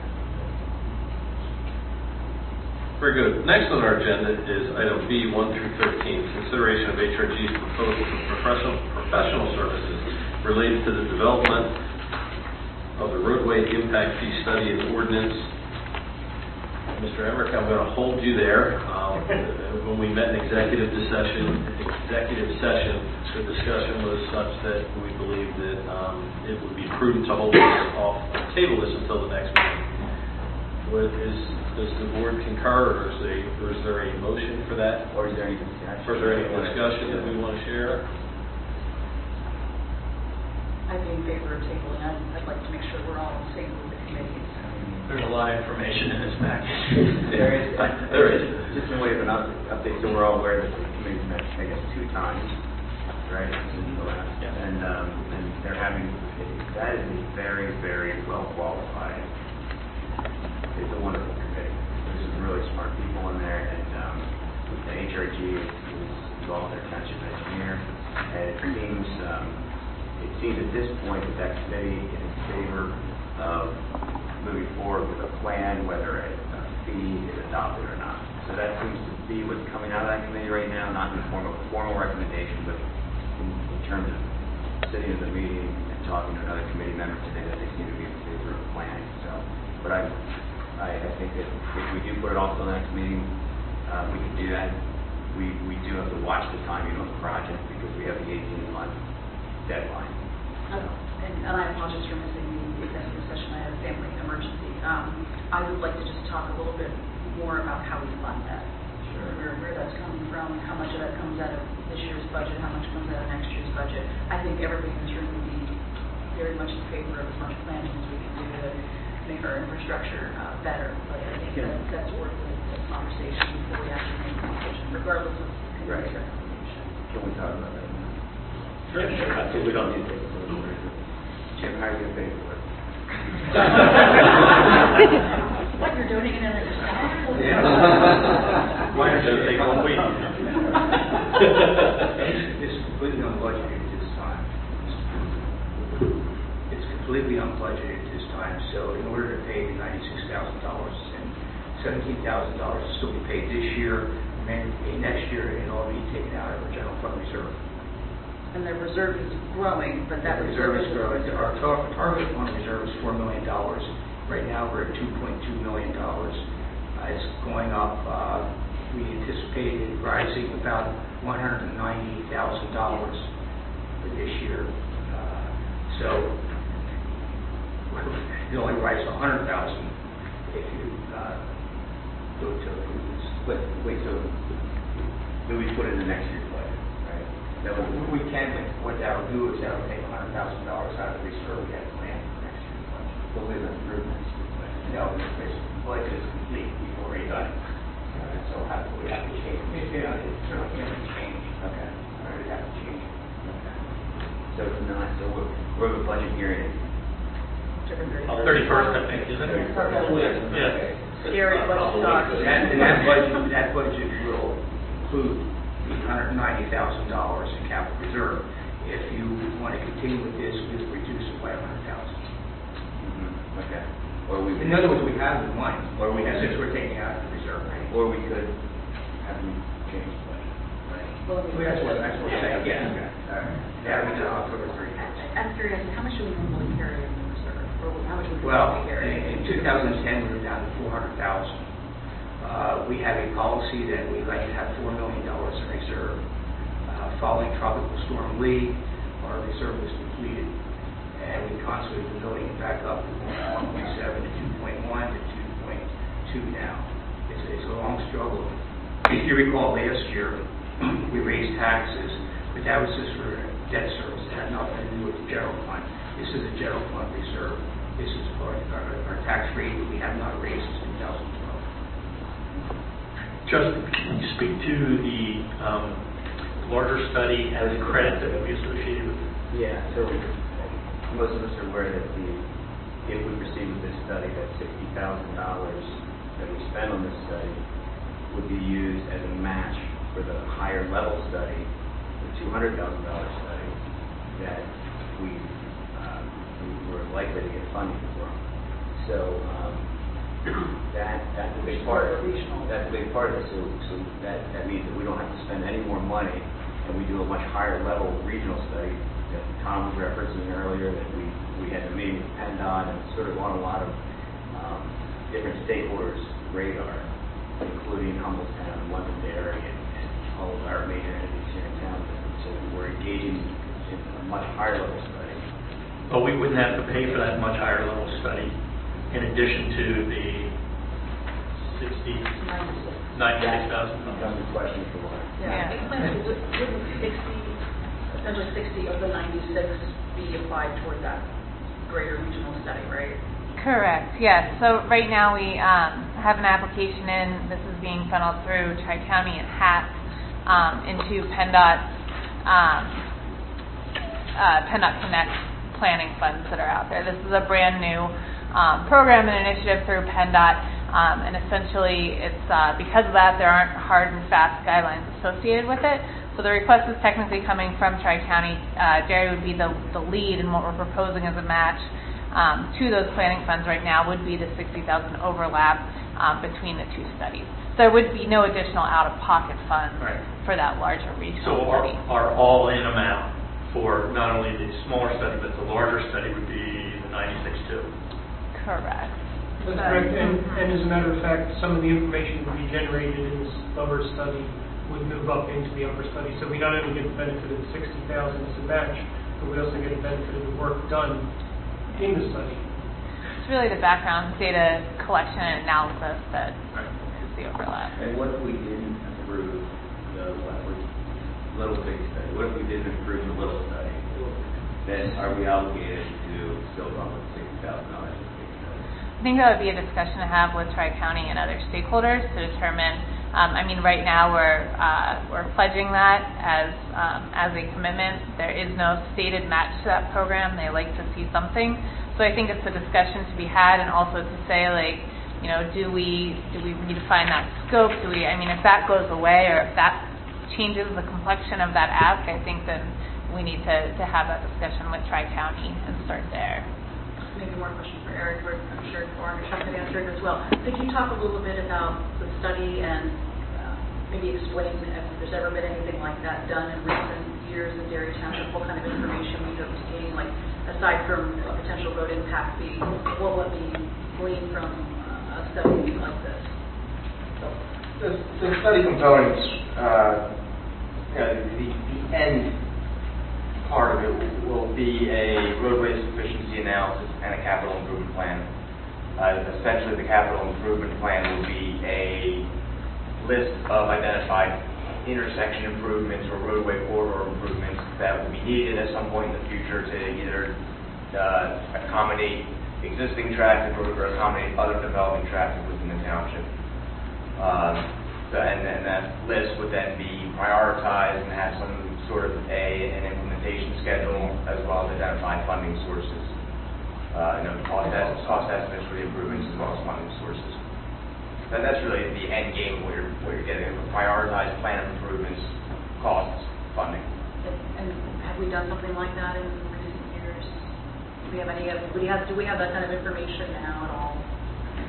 Very good. Next on our agenda is item B, one through thirteen, consideration of H R G's proposal for professional, professional services related to the development of the roadway impact fee study and ordinance. Mister Emmerich, I'm going to hold you there. Um, when we met in executive session, executive session, the discussion was such that we believe that um, it would be prudent to hold this off, table this until the next meeting. What is, does the board concur, or is, a, or is there a motion for that? Or is there any discussion? Or is there any discussion that we want to share? I'd be in favor of tabling. I'd, I'd like to make sure we're all in sync with the committee. There's a lot of information in this package. There is. There is. Just in way of an up- update, so we're all aware that the committee's met, I guess, two times, right? Since the last. Yeah. And, um, and they're having, that is a very, very well qualified. It's a wonderful committee. There's some really smart people in there, and um, the H R G is involved, their township engineer, and it seems, um, it seems at this point that that committee is in favor of moving forward with a plan, whether a a fee is adopted or not. So that seems to be what's coming out of that committee right now, not in the form of a formal recommendation, but in, in terms of sitting in the meeting and talking to another committee member today, that they seem to be in favor of planning. So, but I, I, I think that if we do put it off to the next meeting, uh, we can do that. We, we do have to watch the timing of the project because we have the eighteen month deadline. Oh, and, and I apologize for missing the executive session. I had a family emergency. Um, I would like to just talk a little bit more about how we fund that. Sure. Where, where that's coming from, how much of that comes out of this year's budget, how much comes out of next year's budget. I think everybody in this room would be very much in favor of as much planning as we can do to make our infrastructure uh, better. But I think that, that's worth a, a conversation before we actually make a decision, regardless of committee's recommendation. Can we talk about that now? Sure. I think we don't need to take it for the Jim, how are you going to pay for it? What, you're donating it at yourself? Why don't you take one week? It's completely unbudgeted this time. It's completely unbudgeted this time, so in order to pay the ninety-six thousand dollars and seventeen thousand dollars will still be paid this year, and then next year it'll all be taken out of our general fund reserve. And the reserve is growing, but that The reserve is growing. Our tar- target on reserve is four million dollars. Right now, we're at two point two million dollars. Uh, it's going up. Uh, we anticipated rising about one hundred ninety thousand dollars for this year. Uh, so it only rises one hundred thousand dollars if you uh, go to approvals. But wait, so do we put it in the next year's budget, right? No, we can, what that will do is that will take one hundred thousand dollars out of the reserve we have planned for next year's budget. But we're going to approve next year's budget. No, the budget is complete, we've already done it. Uh, So how, we have to change, it. You know, it's certainly going to change. Okay. All right, we have to change. it. Okay. So it's not, so we're, we're the budget hearing. thirty-first, I think, isn't it? Yeah. Scary budget talk. And and that budget, that budget will include eight hundred ninety thousand dollars in capital reserve. If you want to continue with this, we will reduce it by one hundred thousand dollars. Okay. Or we. In other words, we have the money, Or we and could- since we're taking out of the reserve, right? Or we could haven't changed the budget. Well, That's what, that's what I'm saying, yeah. Uh, Yeah, we did October thirty-first. I'm curious, how much do we normally carry in the reserve? Or how much do we Well, normally carry? in in two thousand ten, we were down to four hundred thousand. Uh, We have a policy that we like to have four million dollars in reserve. Uh, Following Tropical Storm Lee, our reserve was depleted, and we constantly been building it back up from one point seven to two point one to two point two now. It's it's a long struggle. If you recall, last year, we raised taxes, but that was just for debt service. It had nothing to do with the general fund. This is a general fund reserve. This is part of our, our tax rate that we have not raised since two thousand twelve. Justin, can you speak to the um, larger study and the credit that will be associated with it? Yeah, so most of us are aware that the, if we proceed with this study, that sixty thousand dollars that we spend on this study would be used as a match for the higher level study, the two hundred thousand dollars study that we, um, we were likely to get funding for. So um, that that's a big part of it. That's a big part of it. So, so that, that means that we don't have to spend any more money, and we do a much higher level regional study that Tom was referencing earlier, that we, we had a meeting with PennDOT and sort of on a lot of um, different stakeholders' radar, including Humboldt-Town, Londonderry, and, and all of our major entities here in town. So we're engaging in a much higher level study. But we wouldn't have to pay for that much higher level study in addition to the sixty, ninety-six thousand dollars. That's the question for why. Yeah, explain, would- wouldn't sixty, essentially sixty of the ninety-six be applied toward that greater regional study, right? Correct, yes. So right now we um, have an application in, this is being funneled through Tri-County and H A T um, into PennDOT's um, uh, PennDOT Connect planning funds that are out there. This is a brand new um, program and initiative through PennDOT, um, and essentially it's uh, because of that there aren't hard and fast guidelines associated with it. So the request is technically coming from Tri-County. Uh, Jerry would be the, the lead, and what we're proposing as a match Um, to those planning funds right now would be the sixty thousand overlap um, between the two studies. So there would be no additional out-of-pocket funds Right. for that larger regional So our, study. our all-in amount for not only the smaller study, but the larger study would be the ninety-six two. Correct. That's correct, and, and as a matter of fact, some of the information that would be generated in this lower study would move up into the upper study. So we not only get the benefit of the sixty thousand as a match, but we also get the benefit of the work done in the study. It's really the background data collection and analysis that is the overlap. And what if we didn't approve the little big study? What if we didn't approve the little study? Then are we obligated to still come with sixty thousand dollars? I think that would be a discussion to have with Tri-County and other stakeholders to determine. Um, I mean, right now we're uh, we're pledging that as um, as a commitment. There is no stated match to that program. They like to see something. So I think it's a discussion to be had, and also to say, like, you know, do we do we redefine that scope? Do we? I mean, if that goes away, or if that changes the complexion of that ask, I think then we need to, to have that discussion with Tri-County and start there. Maybe more question for Eric, or I'm sure Warren or Chuck could answer it as well. Could you talk a little bit about the study and uh, maybe explain if there's ever been anything like that done in recent years in Dairy Township? What kind of information we hope to gain, like aside from a potential road impact fee, what would be gleaned from uh, a study like this? So. The, the study components, uh, you know, the, the end part of it will be a roadway sufficiency analysis and a capital improvement plan. Uh, essentially, the capital improvement plan will be a list of identified intersection improvements or roadway corridor improvements that will be needed at some point in the future to either uh, accommodate existing traffic or, or accommodate other developing traffic within the township. Uh, so, and then that list would then be prioritized and have some sort of a an implementation schedule, as well as identify funding sources. Uh, you know, cost, es- cost estimates for the improvements, as well as funding sources. That, that's really the end game of what you're, what you're getting: a prioritized plan of improvements, costs, funding. And have we done something like that in recent years? Do we have any? Do we have? Do we have that kind of information now at all?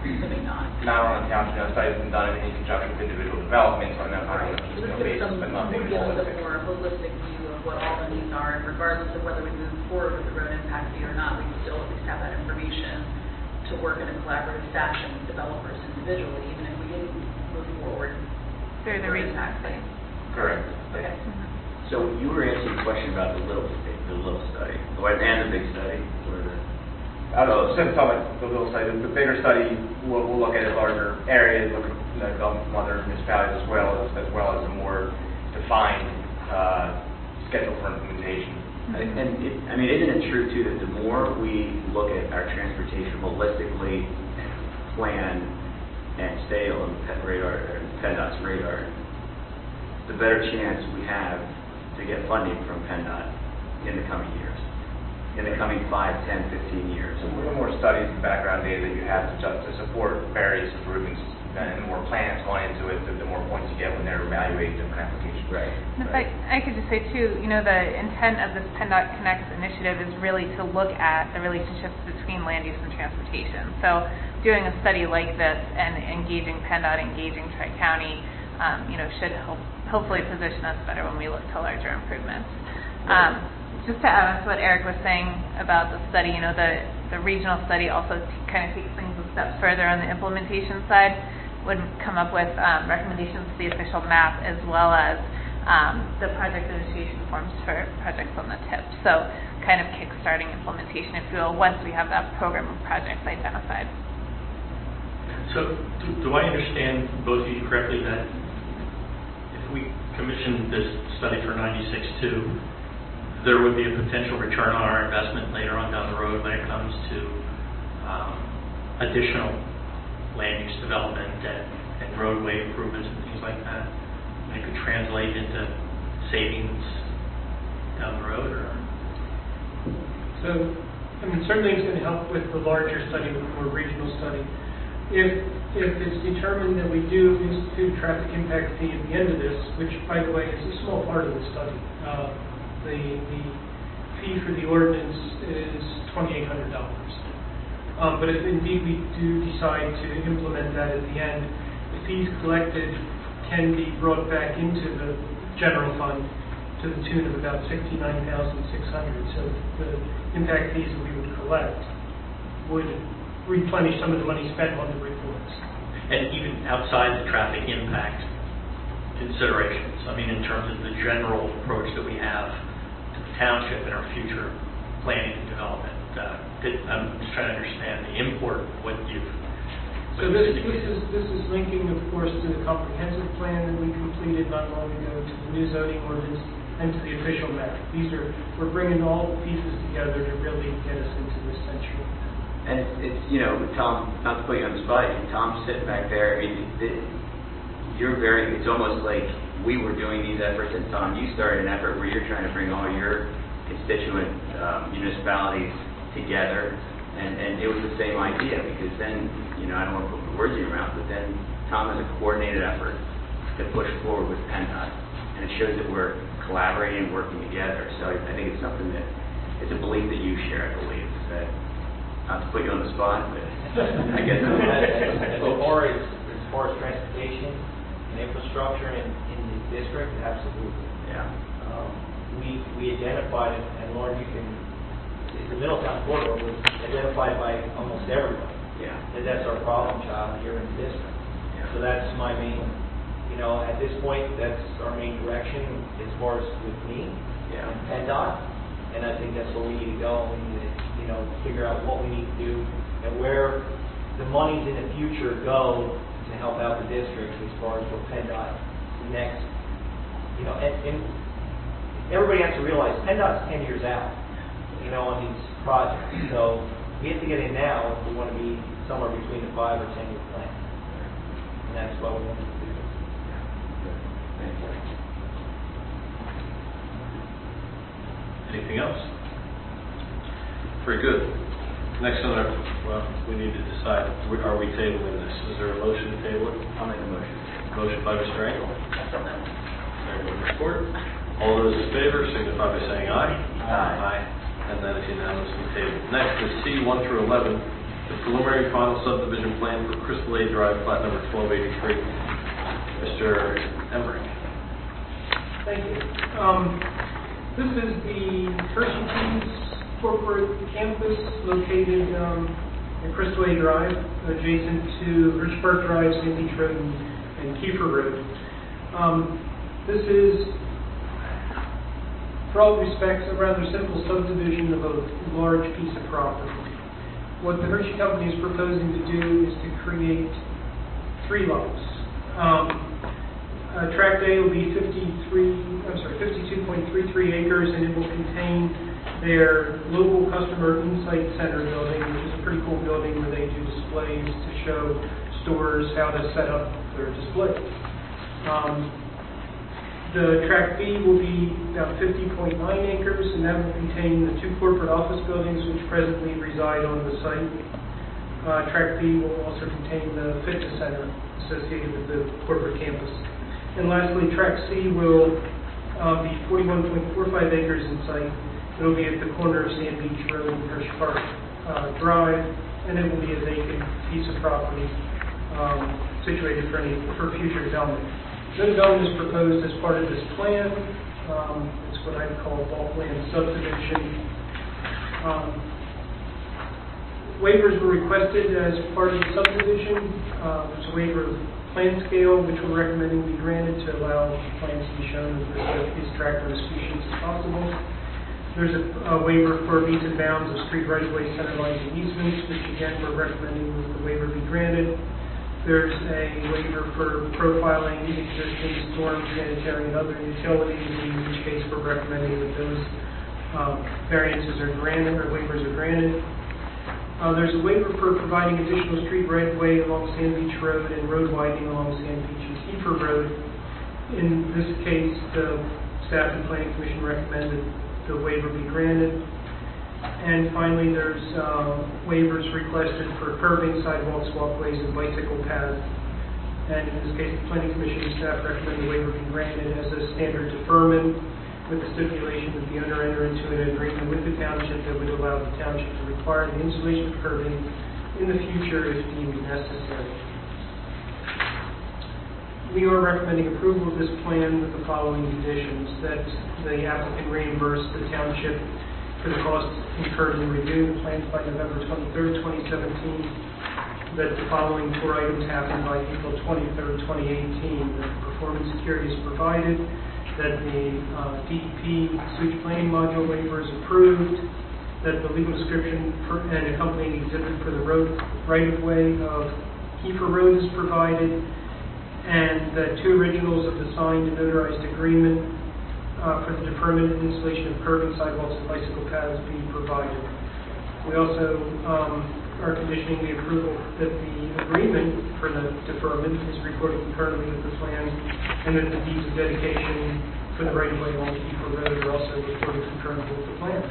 Assuming not. Not on a township, no study has been done in conjunction with individual development, so I know on a So piecemeal this gives basis, some, but nothing would give us a holistic. more holistic view of what all the needs are, and regardless of whether we move forward with the road impact fee or not, we still at least have that information to work in a collaborative fashion with developers individually, even if we didn't move forward Through the road region. impact fee. Correct. Okay. So you were answering a question about the little, the little study, or and the big study, or the... I was just talking about the little study. The bigger study, we'll, we'll look at larger areas, look at you know, development from other municipalities as well as, as well as a more defined uh, schedule for implementation. And, and it, I mean, isn't it true too that the more we look at our transportation holistically, plan, and stay on P E D radar, or PennDOT's radar, the better chance we have to get funding from PennDOT in the coming years, in the coming five, ten, fifteen years. So the more studies and background data that you have to, just to support various improvements, and the more plans going into it, the, the more points you get when they're evaluating different applications. Right. And if I, I could just say too, you know, the intent of this PennDOT Connects initiative is really to look at the relationships between land use and transportation. So doing a study like this and engaging PennDOT, engaging Tri-County, um, you know, should help, hopefully position us better when we look to larger improvements. Um, just to add on to what Eric was saying about the study, you know, the, the regional study also t- kind of takes things a step further on the implementation side, would come up with um, recommendations to the official map as well as um, the project initiation forms for projects on the tip. So kind of kickstarting implementation, if you will, once we have that program of projects identified. So do, do I understand both of you correctly that if we commissioned this study for ninety-six two, there would be a potential return on our investment later on down the road when it comes to um, additional land use development and, and roadway improvements and things like that? And it could translate into savings down the road, or? So, I mean, certainly it's going to help with the larger study, with the more regional study. If if it's determined that we do institute traffic impact fee at the end of this, which, by the way, is a small part of the study, uh, the the fee for the ordinance is twenty-eight hundred dollars. Um, but if indeed we do decide to implement that at the end, the fees collected can be brought back into the general fund to the tune of about sixty-nine thousand six hundred dollars. So the impact fees that we would collect would replenish some of the money spent on the reports. And even outside the traffic impact considerations, I mean, in terms of the general approach that we have to the township and our future planning and development, uh, that I'm just trying to understand the import of what you've... So this, this is this is linking, of course, to the comprehensive plan that we completed not long ago, to the new zoning ordinance, and to the official map. These are, we're bringing all the pieces together to really get us into this century. And it's, it's, you know, Tom, not to put you on the spot, Tom's sitting back there, I mean, it, you're very, it's almost like we were doing these efforts, and Tom, you started an effort where you're trying to bring all your constituent um, municipalities together, and, and it was the same idea, because then, you know, I don't want to put words in your mouth, but then Tom has a coordinated effort to push forward with PennDOT, and it shows that we're collaborating and working together. So I, I think it's something that, it's a belief that you share, I believe, that, not to put you on the spot, but I guess. So far as, as far as transportation and infrastructure in, in the district, absolutely. Yeah. Um, we, we identified it, and Lauren, you can, the Middletown corridor was identified by almost everybody. Yeah. That that's our problem child here in the district. Yeah. So that's my main, you know, at this point, that's our main direction as far as with me yeah. and PennDOT. And I think that's where we need to go. We need to, you know, figure out what we need to do and where the monies in the future go to help out the district as far as what PennDOT next, you know, and, and everybody has to realize PennDOT's ten years out, you know, on these projects. So we have to get in now if we want to be somewhere between the five or ten year plan. And that's what we want to do. Thank you. Anything else? Very good. Next on our, well, we need to decide, are we tabling this? Is there a motion to table it? I'll make a motion. Motion by Mister Engel. Second by Mister Ford. All those in favor signify by saying aye. Aye. Aye. And that is unanimously tabled. Next is C one through eleven, the preliminary final subdivision plan for Crystal A Drive, plat number twelve eighty-three. Mister Emmerich. Thank you. Um, this is the Hershey Teas corporate campus located um, at Crystal A Drive, adjacent to Hershey Park Drive, Saint Beach Road, and, and Kiefer Road. Um, this is, for all respects, a rather simple subdivision of a large piece of property. What the Hershey Company is proposing to do is to create three lots. Um, uh, Tract A will be fifty-three, I'm sorry, fifty-two point three three acres, and it will contain their local customer insight center building, which is a pretty cool building where they do displays to show stores how to set up their displays. Um, The Tract B will be about fifty point nine acres, and that will contain the two corporate office buildings which presently reside on the site. Uh, Tract B will also contain the fitness center associated with the corporate campus. And lastly, Tract C will uh, be forty-one point four five acres in site. It will be at the corner of Sand Beach Road and Hershey Park uh, Drive, and it will be a vacant piece of property um, situated for, any, for future development. No development is proposed as part of this plan. Um, it's what I'd call bulk land subdivision. Um, waivers were requested as part of the subdivision. Uh, there's a waiver of plan scale, which we're recommending be granted to allow plans to be shown with as attractive a species as possible. There's a, a waiver for meets and bounds of street right-of-way, center lines, and easements, which again we're recommending that the waiver be granted. There's a waiver for profiling existing storm, sanitary, and other utilities, in which case we're recommending that those um, variances are granted or waivers are granted. Uh, there's a waiver for providing additional street right-of-way along Sand Beach Road and road widening along Sand Beach and Kiefer Road. In this case, the staff and planning commission recommended the waiver be granted. And finally, there's uh, waivers requested for curbing, sidewalks, walkways, and bicycle paths. And in this case, the Planning Commission and staff recommend the waiver be granted as a standard deferment, with the stipulation that the owner enter into an agreement with the township that would allow the township to require the installation of curbing in the future if deemed necessary. We are recommending approval of this plan with the following conditions: that the applicant reimburse the township for the costs incurred in reviewing the plans by November twenty-third, twenty seventeen, that the following four items happen by April twenty-third, twenty eighteen, that the performance security is provided, that the uh, D E P sewage planning module waiver is approved, that the legal description for, and accompanying exhibit for the road right-of-way of Kiefer Road is provided, and that two originals of the signed and notarized agreement Uh, for the deferment and installation of curbing, sidewalks, and bicycle paths be provided. We also um, are conditioning the approval that the agreement for the deferment is recorded concurrently with the plan, and that the deeds of dedication for the right-of-way along Kiefer Road are also recorded concurrently with the plan.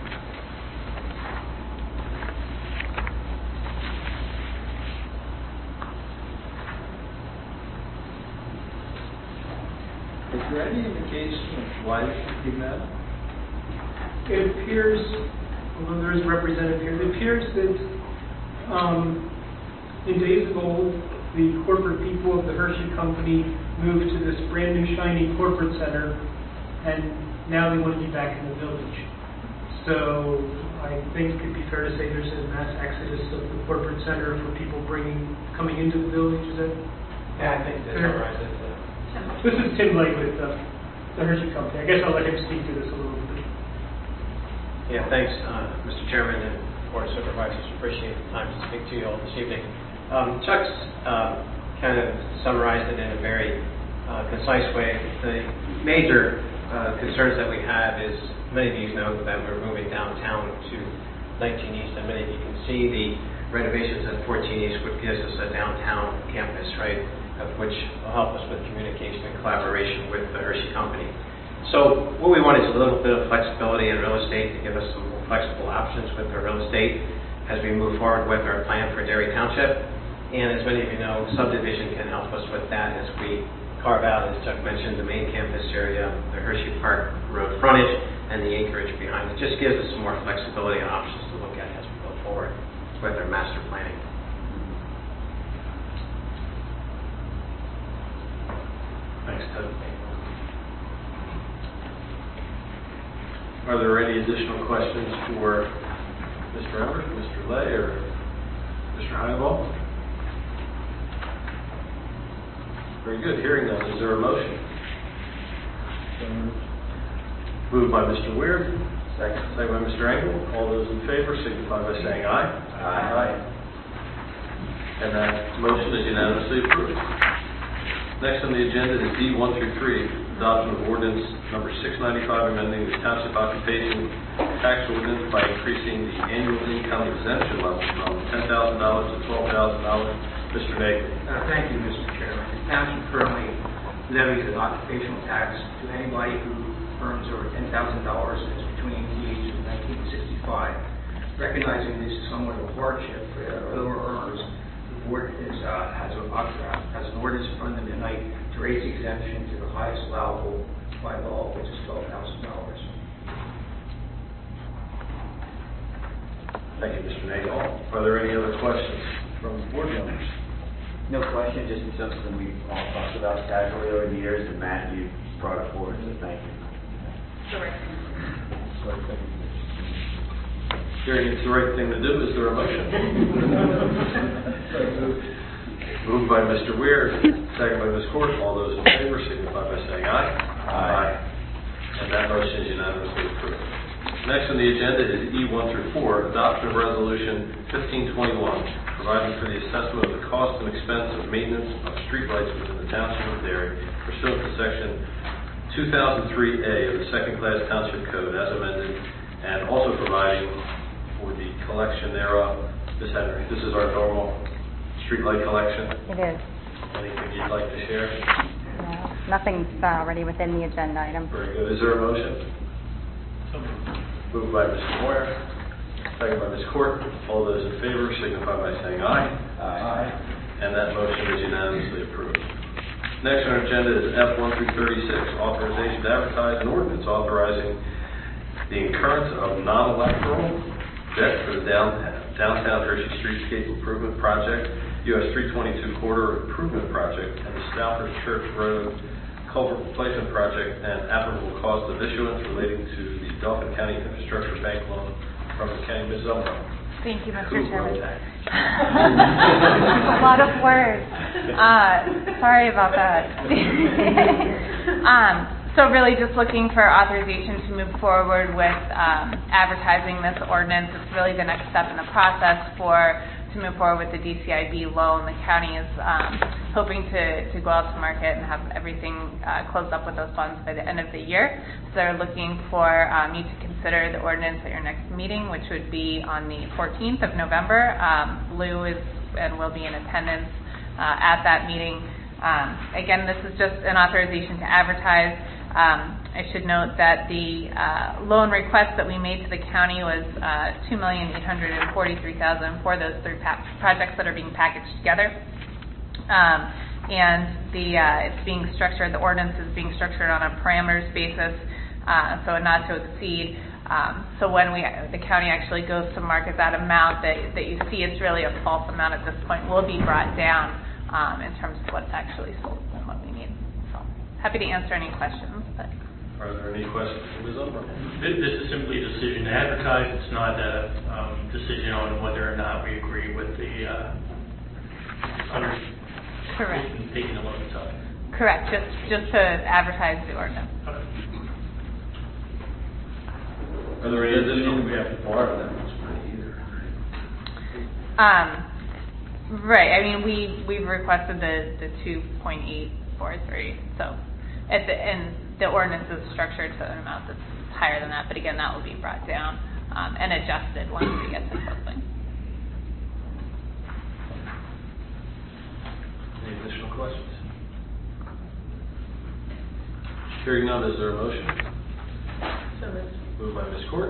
Is there any indication of why it should be met? It appears, although there is a representative here, it appears that um, in days of old, the corporate people of the Hershey Company moved to this brand new shiny corporate center, and now they want to be back in the village. So I think it could be fair to say there's a mass exodus of the corporate center for people bringing, coming into the village. Is that? Yeah, I think that's fair? all right. That's, uh, This is Tim Lake with uh, the Hershey Company. I guess I'll let him speak to this a little bit. Yeah, thanks, uh, Mister Chairman and Board of Supervisors. Appreciate the time to speak to you all this evening. Um, Chuck's uh, kind of summarized it in a very uh, concise way. The major uh, concerns that we have is, many of you know that we're moving downtown to nineteen East, and many of you can see the renovations at fourteen East, which gives us a downtown campus, right? Of which will help us with communication and collaboration with the Hershey Company. So what we want is a little bit of flexibility in real estate to give us some more flexible options with our real estate as we move forward with our plan for Derry Township. And as many of you know, subdivision can help us with that as we carve out, as Chuck mentioned, the main campus area, the Hershey Park Road frontage, and the acreage behind it. Just gives us some more flexibility and options to look at as we go forward. with their master planning. Thanks, Ted. Are there any additional questions for Mister Everett, Mister Lay, or Mister Hannibal? Very good. Hearing none, is there a motion? Moved by Mister Weir. Second. Second by Mister Engel. All those in favor signify by saying aye. Aye. Aye. And that motion is unanimously approved. Next on the agenda is D one through three, adoption of ordinance number six ninety-five, amending the township occupation tax ordinance by increasing the annual income exemption level from ten thousand dollars to twelve thousand dollars. Mister Nagel. Uh, Thank you, Mister Chairman. The township currently levies an occupational tax to anybody who earns over ten thousand dollars and is between the ages of nineteen and sixty-five. Recognizing this is somewhat of a hardship for uh, lower earners, the board is, uh, has, a, has an ordinance in front of them tonight to raise the exemption to the highest allowable by law, which is twelve thousand dollars. Thank you, Mister Nagel. Are there any other questions from board members? No question, just something we've all talked about casually over the years, and Matt, you brought it forward, so thank you. Sure. Hearing it's the right thing to do, is there a motion? Moved by Mister Weir, second by Miz Court. All those in favor signify by saying aye. Aye. And that motion is unanimously approved. Next on the agenda is E one through four, adoption of resolution fifteen twenty-one, providing for the assessment of the cost and expense of maintenance of streetlights within the township of Derry pursuant to section two thousand three A of the second class township code as amended, and also providing for the collection thereof. Miz Henry, this is our normal streetlight collection. It is. Anything you'd like to share? No, nothing's uh, already within the agenda item. Very good. Is there a motion? Moved by Mister Moyer, second by Miz Court. All those in favor signify by saying aye. Aye. And that motion is unanimously approved. Next on our agenda is F one through thirty-six, authorization to advertise an ordinance authorizing the incurrence of non-electoral debt for the downtown, downtown Hershey Streetscape Improvement Project, U S three twenty-two Corridor Improvement Project, and the Stafford Church Road Culvert Replacement Project, and applicable cost of issuance relating to the Dauphin County Infrastructure Bank loan from the county. Miz Elmore. Thank you, Mister Chairman. A lot of words. Uh, sorry about that. um, so really just looking for authorization to move forward with um, advertising this ordinance. It's really the next step in the process for to move forward with the D C I B loan. The county is um, hoping to, to go out to market and have everything uh, closed up with those funds by the end of the year. So they're looking for um, you to consider the ordinance at your next meeting, which would be on the fourteenth of November. Um, Lou is and will be in attendance uh, at that meeting. Um, again, this is just an authorization to advertise. Um, I should note that the uh, loan request that we made to the county was uh, two million eight hundred forty-three thousand dollars for those three pa- projects that are being packaged together. Um, and the uh, it's being structured, the ordinance is being structured on a parameters basis, uh, so not to exceed. Um, so when we, the county actually goes to market, that amount that, that you see, it's really a false amount at this point, will be brought down um, in terms of what's actually sold and what we need. So happy to answer any questions. But. Are there any questions for Miz Elmore? This this is simply a decision to advertise. It's not a um, decision on whether or not we agree with the uh, under Correct. taking the loan itself. Correct. Just just to advertise the ordinance. Okay. Are there any additional? We have to borrow that much money either. Um, right. I mean, we we've requested the the two point eight four three. So at the and. The ordinance is structured to an amount that's higher than that, but again, that will be brought down um, and adjusted once we get to closing. Any additional questions? Hearing none, is there a motion? So moved. Moved by Miz Court.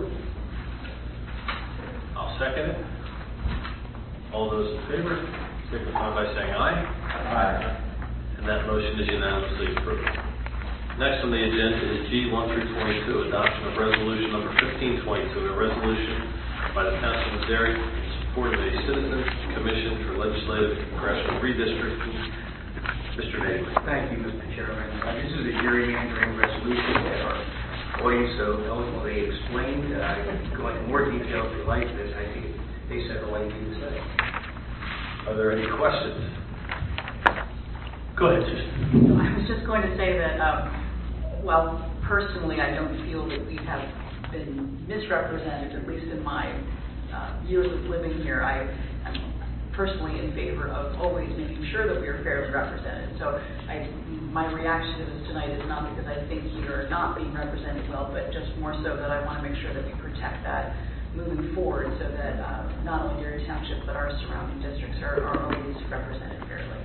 I'll second it. All those in favor signify by saying aye. Aye. And that motion is unanimously approved. Next on the agenda is G one through twenty-two, adoption of resolution number fifteen twenty-two, a resolution by the Township of Derry in support of a Citizens Commission for Legislative Congressional Redistricting. Mister Daly. Thank you, Mister Chairman. Uh, This is a gerrymandering resolution that our audience so eloquently explained. Uh, I can go into more detail if you like this. I think they said the right thing to say. Are there any questions? Go ahead, Susan. I was just going to say that, um, well, personally, I don't feel that we have been misrepresented, at least in my uh, years of living here. I am personally in favor of always making sure that we are fairly represented. So I, my reaction to this tonight is not because I think you are not being represented well, but just more so that I want to make sure that we protect that moving forward so that uh, not only Erie Township but our surrounding districts are, are always represented fairly.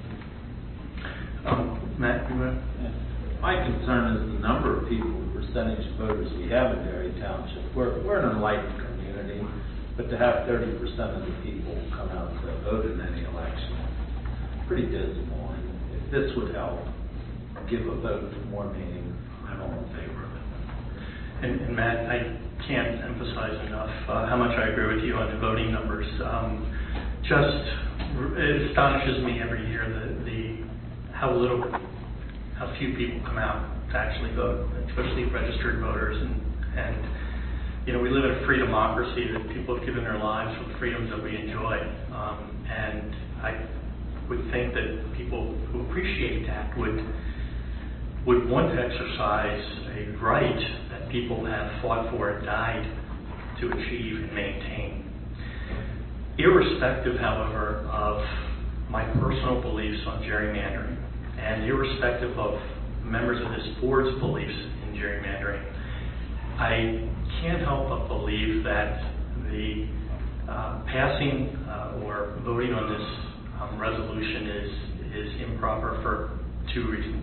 Um, Matt, you want to? My concern is the number of people, the percentage of voters we have in Erie Township. We're, we're an enlightened community, but to have thirty percent of the people come out to vote in any election, pretty dismal. And if this would help give a vote more meaning, I'm all in favor of it. And, and Matt, I can't emphasize enough uh, how much I agree with you on the voting numbers. Um, just, it astonishes me every year the, the how little, how few people come out to actually vote, especially registered voters. And, and you know, we live in a free democracy that people have given their lives for the freedoms that we enjoy. Um, and I would think that people who appreciate that would would want to exercise a right that people have fought for and died to achieve and maintain. Irrespective, however, of my personal beliefs on gerrymandering, and irrespective of members of this board's beliefs in gerrymandering, I can't help but believe that the uh, passing uh, or voting on this um, resolution is, is improper for two reasons.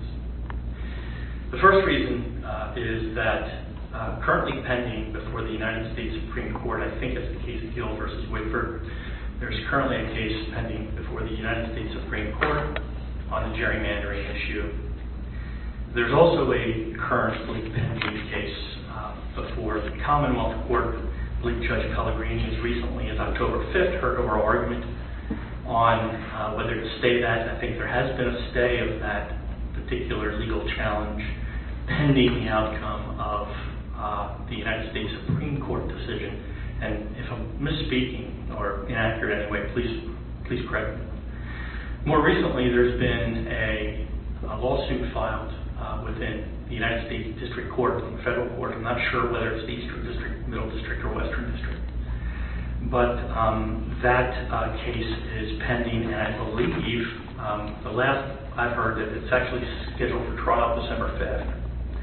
The first reason uh, is that uh, currently pending before the United States Supreme Court, I think it's the case of Gill versus Whitford, there's currently a case pending before the United States Supreme Court on the gerrymandering issue. There's also a currently pending case uh, before the Commonwealth Court. I believe Judge Pellegrini as recently as October fifth heard oral argument on uh, whether to stay that. I think there has been a stay of that particular legal challenge pending the outcome of uh, the United States Supreme Court decision. And if I'm misspeaking or inaccurate anyway, please please correct me. More recently, there's been a, a lawsuit filed uh, within the United States District Court, the federal court. I'm not sure whether it's the Eastern District, Middle District, or Western District. But um, that uh, case is pending, and I believe um, the last I've heard that it's actually scheduled for trial December fifth.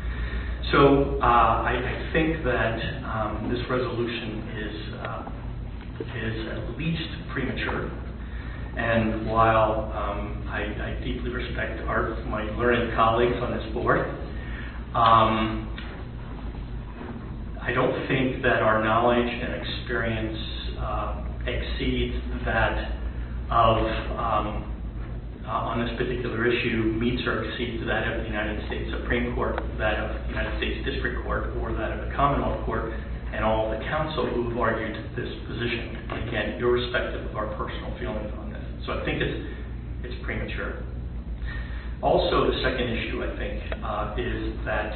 So uh, I, I think that um, this resolution is uh, is at least premature. And while um, I, I deeply respect our my learned colleagues on this board, um, I don't think that our knowledge and experience uh, exceeds that of um, Uh, on this particular issue meets or exceeds that of the United States Supreme Court, that of the United States District Court, or that of the Commonwealth Court, and all the counsel who have argued this position. And again, irrespective of our personal feelings on this. So I think it's, it's premature. Also, the second issue, I think, uh, is that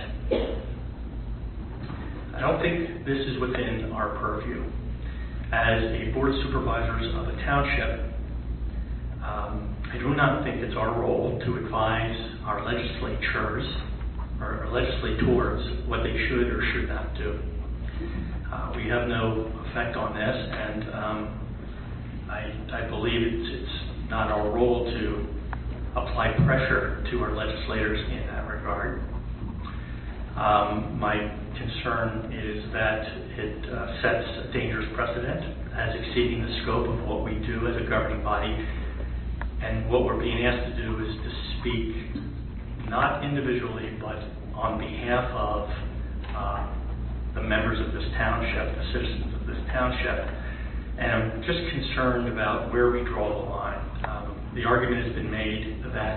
I don't think this is within our purview. As a Board of Supervisors of a township, um, I do not think it's our role to advise our legislatures or our legislators what they should or should not do. Uh, we have no effect on this, and um, I, I believe it's, it's not our role to apply pressure to our legislators in that regard. Um, my concern is that it uh, sets a dangerous precedent as exceeding the scope of what we do as a governing body. And what we're being asked to do is to speak not individually, but on behalf of uh, the members of this township, the citizens of this township. And I'm just concerned about where we draw the line. Um, the argument has been made that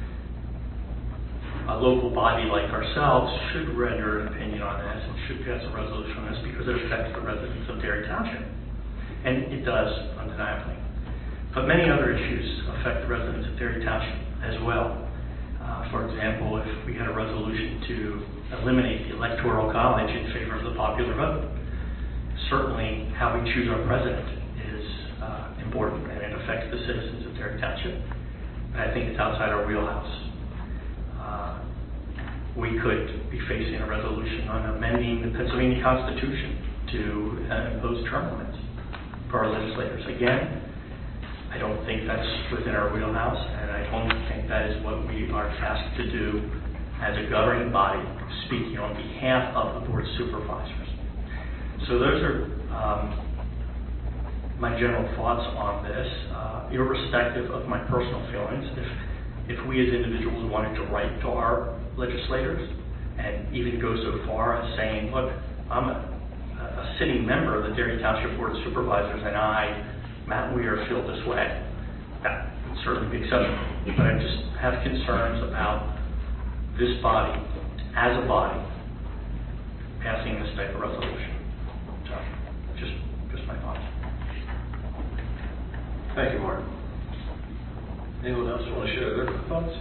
a local body like ourselves should render an opinion on this and should pass a resolution on this because it affects the residents of Dairy Township. and it does, undeniably. But many other issues affect the residents of Dairy Township as well. Uh, for example, if we had a resolution to eliminate the electoral college in favor of the popular vote, certainly how we choose our president is uh, important, and it affects the citizens of Dairy Township. And I think it's outside our wheelhouse. Uh, we could be facing a resolution on amending the Pennsylvania Constitution to uh, impose term limits for our legislators. Again, I don't think that's within our wheelhouse, and I don't think that is what we are tasked to do as a governing body, speaking on behalf of the Board of Supervisors. So those are um, my general thoughts on this, uh, irrespective of my personal feelings. If, if we as individuals wanted to write to our legislators and even go so far as saying, look, I'm a, a sitting member of the Dairy Township Board of Supervisors, and I, Matt Weir, feel this way, that would certainly be acceptable. But I just have concerns about this body, as a body, passing this type of resolution. So, just, just my thoughts. Thank you, Mark. Anyone else want to share their thoughts?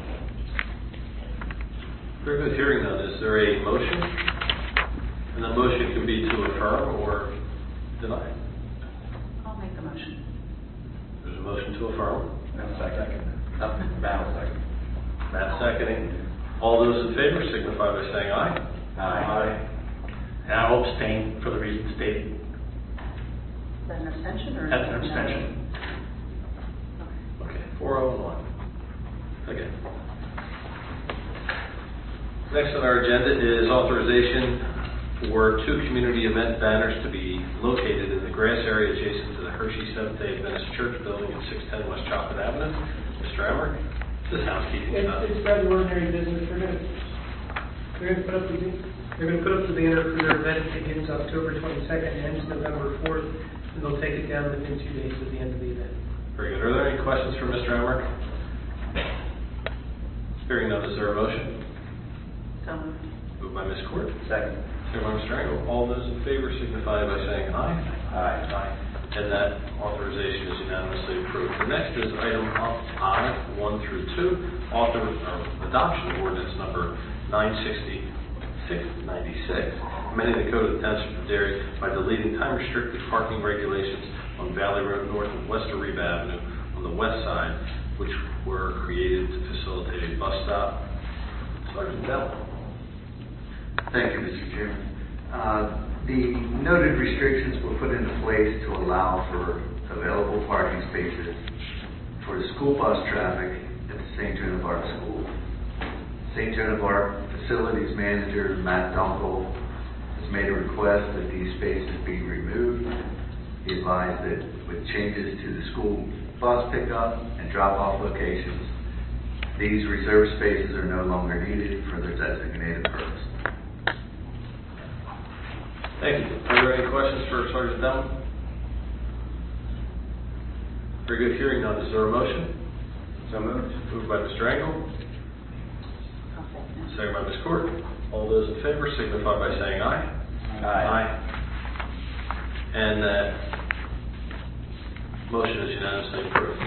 Very good. Hearing none, is there a motion? And the motion can be to affirm or deny. I'll make the motion. There's a motion to affirm. And second. Uh, Matt will second. Matt seconding. All those in favor signify by saying aye. Aye. And I'll abstain for the reasons stated. Is that an abstention or? That's an abstention. Okay, four oh one. Okay. Next on our agenda is authorization for two community event banners to be located in the grass area adjacent to the Hershey Seventh-day Adventist Church building at six ten West Chocolate Avenue. Mister Emmer, this is housekeeping It's, stuff. it's rather ordinary business. They're going to, they're going to put up the, they're going to put up the banner for their event. It begins October twenty-second and ends November fourth, and they'll take it down within two days at the end of the event. Very good. Are there any questions for Mister Emmer? Hearing none, is there a motion? So moved. Moved by Miz Court. Second. Second by Mister Engel. All those in favor signify by saying aye. Aye. Aye. And that authorization is unanimously approved. The next is item I, one through two, author, or adoption of ordinance number nine sixty-six ninety-six, amending the code of the Township of Dairy by deleting time-restricted parking regulations on Valley Road North and West Ariba Avenue on the west side, which were created to facilitate a bus stop. Sergeant Bell. Thank you, Mister Chairman. Uh, the noted restrictions were put into place to allow for available parking spaces for the school bus traffic at the Saint Joan of Arc School. Saint Joan of Arc Facilities Manager Matt Dunkel has made a request that these spaces be removed. He advised that with changes to the school bus pickup and drop-off locations, these reserved spaces are no longer needed for their designated purpose. Thank you. Are there any questions for Sergeant Bell? Very good. Hearing none, is there a motion? So moved. Moved by Mister Engel. Second by Miz Court. All those in favor signify by saying aye. Aye. Aye. And that motion is unanimously approved.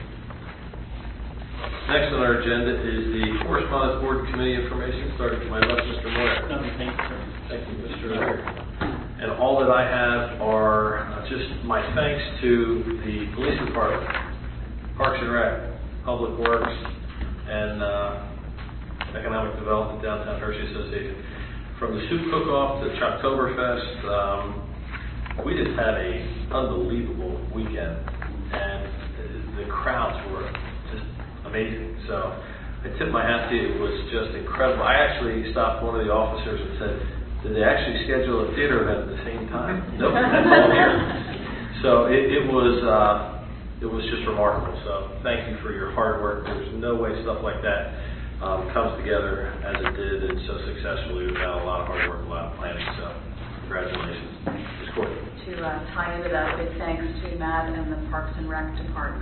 Next on our agenda is the Correspondence Board and Committee information, starting to my left, Mister Moyer. No, thank you, sir. Thank you, Mister Moyer. And all that I have are uh, just my thanks to the Police Department, Parks and Rec, Public Works, and uh, Economic Development, Downtown Hershey Association. From the soup cook-off to Choctoberfest, um, we just had a unbelievable weekend, and the crowds were just amazing. So I tip my hat to you. It was just incredible. I actually stopped one of the officers and said, did they actually schedule a theater event at the same time? Nope, that's all here. So it, it was uh, it was just remarkable. So thank you for your hard work. There's no way stuff like that um, comes together as it did and so successfully without a lot of hard work, a lot of planning. So congratulations. Miz Court. To uh, tie into that, big thanks to Matt and the Parks and Rec Department for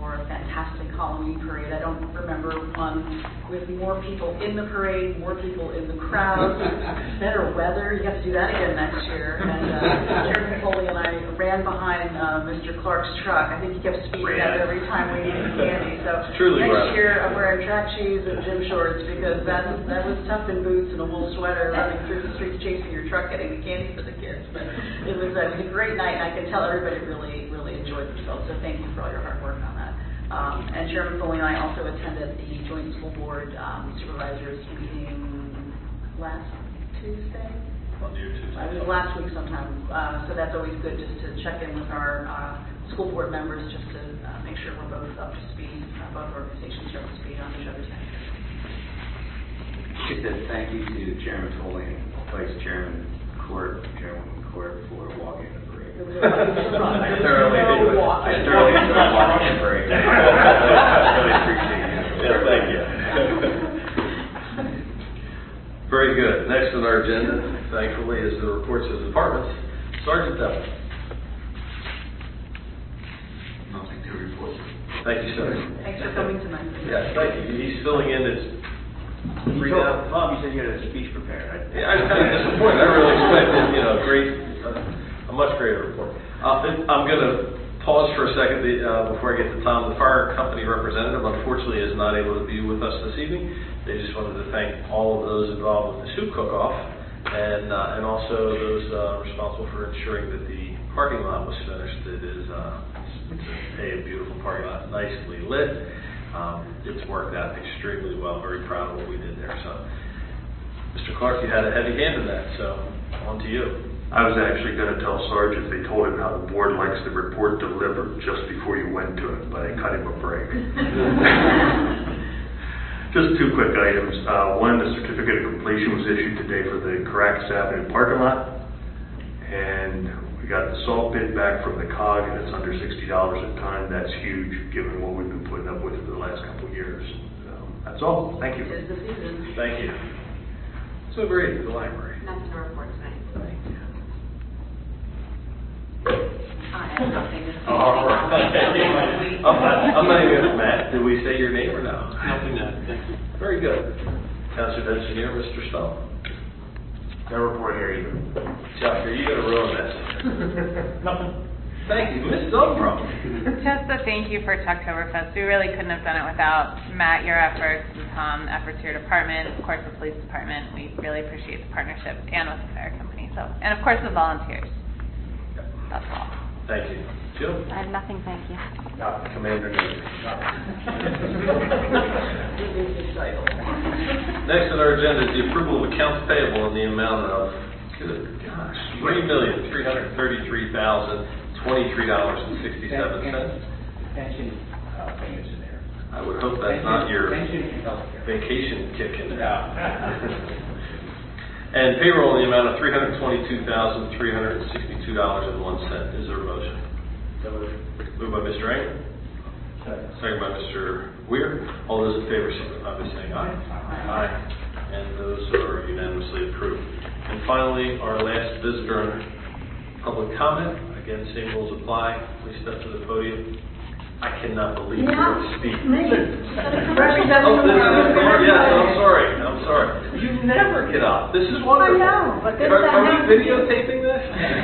for a fantastic Halloween parade. I don't remember one with more people in the parade, more people in the crowd, better weather. You have to do that again next year. And uh, Chairman Foley and I ran behind uh, Mister Clark's truck. I think he kept speeding up every time we needed candy. So Truly next right. year I'm wearing track shoes and gym shorts because that was, that was tough in boots and a wool sweater running through the streets chasing your truck getting the candy for the kids. But it was, uh, it was a great night, and I can tell everybody really, really enjoyed themselves. So thank you for all your hard work on that. Um, and Chairman Foley and I also attended the Joint School Board um, Supervisors meeting last Tuesday. Monday or Tuesday. I was last week sometime. Uh, so that's always good just to check in with our uh, school board members just to uh, make sure we're both up to speed, uh, both organizations are up to speed on each other's activities. Just a thank you to Chairman Foley and Vice Chairman Court, Chairwoman Court for walking the parade. I thoroughly enjoyed I thoroughly enjoyed walking the parade. I really appreciate it. Yeah, thank you. Very good. Next on our agenda, thankfully, is the reports of the departments. Sergeant Devlin. Nothing to report. Thank you, sir. Thanks for coming tonight. Yes, thank you. He's filling in his You told Bob, you said you had a speech prepared. I, Yeah, I'm kind of disappointed. I really expected, you know, great, uh, a much greater report. Uh, I'm going to pause for a second uh, before I get to Tom. The fire company representative, unfortunately, is not able to be with us this evening. They just wanted to thank all of those involved with the soup cook-off and uh, and also those uh, responsible for ensuring that the parking lot was finished. It is uh, it's a, a beautiful parking lot, nicely lit. Um, it's worked out extremely well. Very proud of what we did there. So, Mister Clark, you had a heavy hand in that, so on to you. I was actually going to tell Sarge if they told him how the board likes the report delivered just before you went to it, but I cut him a break. Just two quick items. Uh, one, the certificate of completion was issued today for the Caracas Avenue parking lot, and we got the salt bid back from the C O G, and it's under sixty dollars a ton. That's huge, given what we've been putting up with for the last couple of years. So that's all. Thank you. Tis the season. Thank you. So, Brady, the library. Nothing to report tonight. Thank you. I have nothing to say. Oh, all right. I'm not, I'm not even, Matt, did we say your name or no? Nothing, no. Thank you. Very good. Township Engineer, Mister Stone. No report here either. Chuck, you got to ruin this. Nothing. Thank you. Miz Dunbro. Just a thank you for Chucktoberfest. We really couldn't have done it without Matt, your efforts, and Tom, efforts of your department, of course the police department. We really appreciate the partnership, and with the fire company. So, and of course the volunteers. That's all. Thank you. Jill? I have nothing, thank you. Not Commander Navy. Next on our agenda is the approval of accounts payable in the amount of, good gosh, three million, three hundred thirty-three thousand, twenty-three dollars and sixty-seven cents. Pension uh, payments in there. I would hope that's not your Pension and healthcare. vacation kick in there. And payroll in the amount of three hundred twenty-two thousand, three hundred sixty-two dollars and one cent. Is there a motion? Moved by Mister Engel. Second by Mister Weir. All those in favor signify by saying aye. Aye. And those are unanimously approved. And finally, our last visitor public comment. Again, same rules apply. Please step to the podium. I cannot believe Yeah, you're speaking. me. Oh, this is, yes, I'm sorry. I'm sorry. You never get up. This is wonderful. I know, but this Are, are happens. we videotaping this?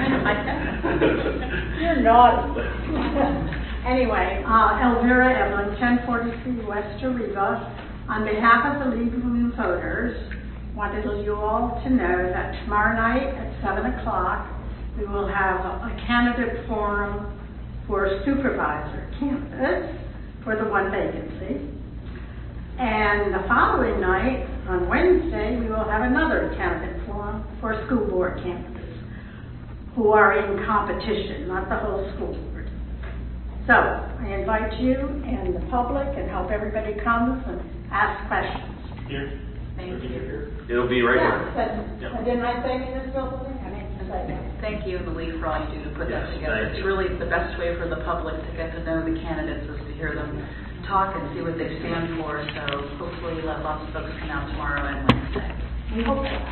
You're naughty. Anyway, uh, Elvira Evelyn, ten forty-three West Riva. On behalf of the League of Women Voters, wanted you all to know that tomorrow night at seven o'clock, we will have a candidate forum for supervisor candidates for the one vacancy. And the following night, on Wednesday, we will have another candidate forum for school board candidates who are in competition, not the whole school board. So I invite you and the public and hope everybody comes and asks questions. Here. Thank you. It'll be right Yeah, here. but, didn't I say municipal building? I meant to say that. Thank you and the League for all you do to put Yes, that together. thank It's you. really the best way for the public to get to know the candidates is to hear them talk and see what they stand for. So hopefully you'll have lots of folks come out tomorrow and Wednesday. We hope so.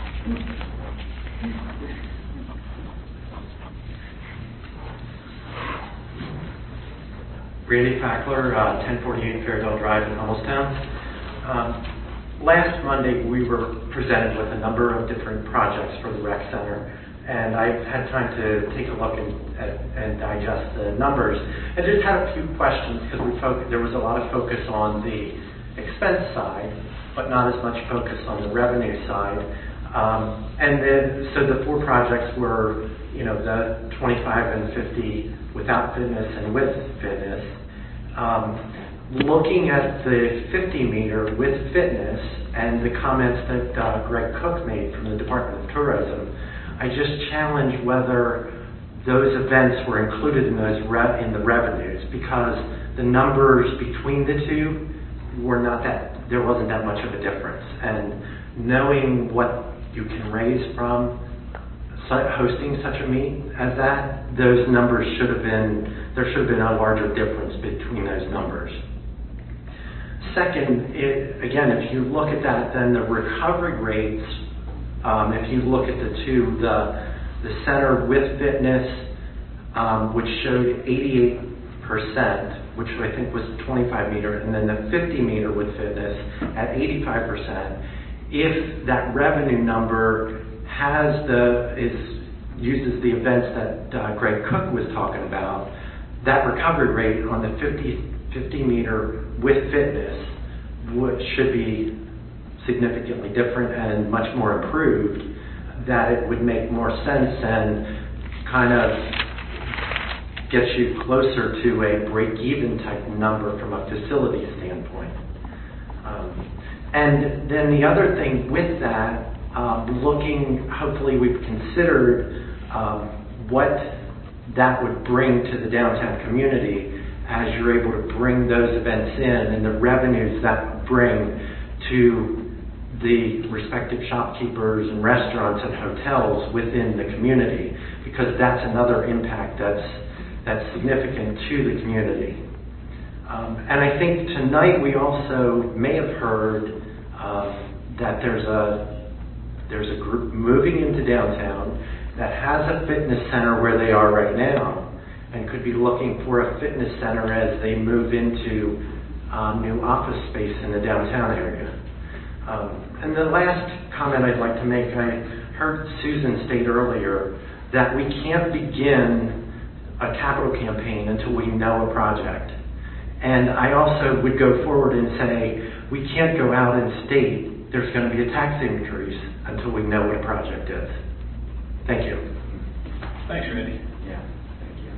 Randy Fackler, uh, ten forty-eight Fairdale Drive in Hummelstown. Um, last Monday, we were presented with a number of different projects for the rec center, and I've had time to take a look and, at, and digest the numbers. I just had a few questions because we focus, there was a lot of focus on the expense side, but not as much focus on the revenue side. Um, and then, so the four projects were, you know, the twenty-five and fifty without fitness and with fitness. Um, looking at the fifty meter with fitness and the comments that uh, Greg Cook made from the Department of Tourism, I just challenge whether those events were included in those re- in the revenues, because the numbers between the two were not that, there wasn't that much of a difference. And knowing what you can raise from hosting such a meet as that, those numbers should have been, there should have been a larger difference between those numbers. Second, it, again, if you look at that, then the recovery rates, um, if you look at the two, the, the center with fitness, um, which showed eighty-eight percent, which I think was twenty-five meter, and then the fifty meter with fitness at eighty-five percent, if that revenue number has the, is, uses the events that uh, Greg Cook was talking about, that recovery rate on the fifty, fifty meter with fitness would, should be significantly different and much more improved, that it would make more sense and kind of gets you closer to a break-even type number from a facility standpoint. Um, and then the other thing with that, um, looking, hopefully we've considered um, what that would bring to the downtown community as you're able to bring those events in, and the revenues that would bring to the respective shopkeepers and restaurants and hotels within the community, because that's another impact that's that's significant to the community. Um, and I think tonight we also may have heard uh, that there's a there's a group moving into downtown that has a fitness center where they are right now, and could be looking for a fitness center as they move into um, new office space in the downtown area. Um, and the last comment I'd like to make, I heard Susan state earlier that we can't begin a capital campaign until we know a project. And I also would go forward and say we can't go out and state there's going to be a tax increase until we know what a project is. Thank you. Thanks, Randy. Yeah, thank you.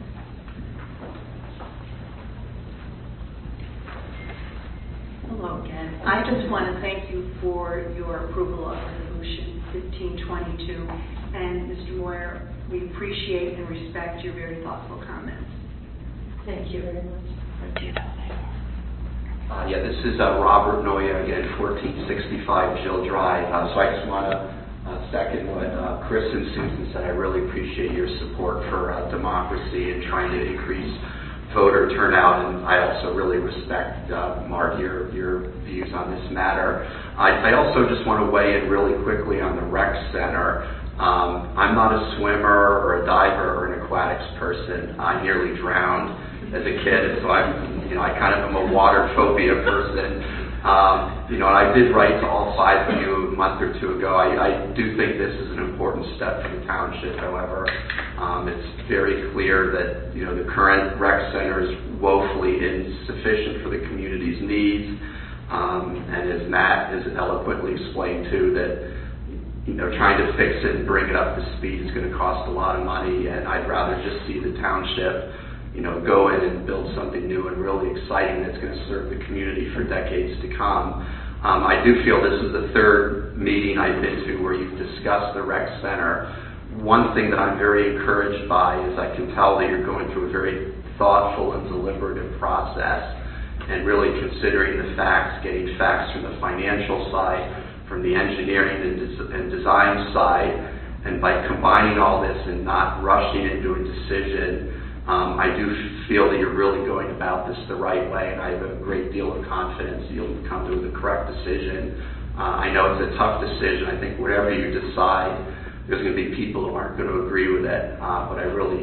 Hello again. I just want to thank you for your approval of Resolution fifteen twenty-two. And Mister Moyer, we appreciate and respect your very thoughtful comments. Thank you very much. Thank you. Uh, yeah, this is uh, Robert Noya again, fourteen sixty-five Jill Drive. Uh, so I just want to uh, second what uh, Chris and Susan said. I really appreciate your support for uh, democracy and trying to increase voter turnout, and I also really respect, uh, Mark, your, your views on this matter. I, I also just want to weigh in really quickly on the rec center. Um, I'm not a swimmer or a diver or an aquatics person. I nearly drowned as a kid, so I'm, you know, I kind of am a water phobia person. Um, you know, and I did write to all five of you a month or two ago. I, I do think this is an important step for the township. However, um, it's very clear that, you know, the current rec center is woefully insufficient for the community's needs. Um, and as Matt has eloquently explained too, that, you know, trying to fix it and bring it up to speed is going to cost a lot of money, and I'd rather just see the township, you know, go in and build something new and really exciting that's going to serve the community for decades to come. Um, I do feel this is the third meeting I've been to where you've discussed the rec center. One thing that I'm very encouraged by is I can tell that you're going through a very thoughtful and deliberative process and really considering the facts, getting facts from the financial side, from the engineering and, des- and design side, and by combining all this and not rushing into a decision, um, I do feel that you're really going about this the right way, and I have a great deal of confidence you'll come to the correct decision. Uh, I know it's a tough decision. I think whatever you decide, there's going to be people who aren't going to agree with it, uh, but I really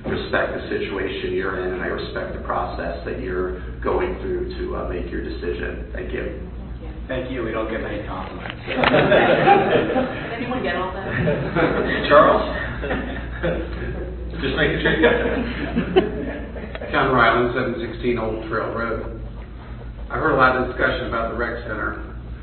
respect the situation you're in, and I respect the process that you're going through to uh, make your decision. Thank you. Thank you. We don't get many compliments. Did anyone get all that? Charles? Just making sure you got that. Ken Ryland, seven sixteen Old Trail Road. I heard a lot of discussion about the rec center.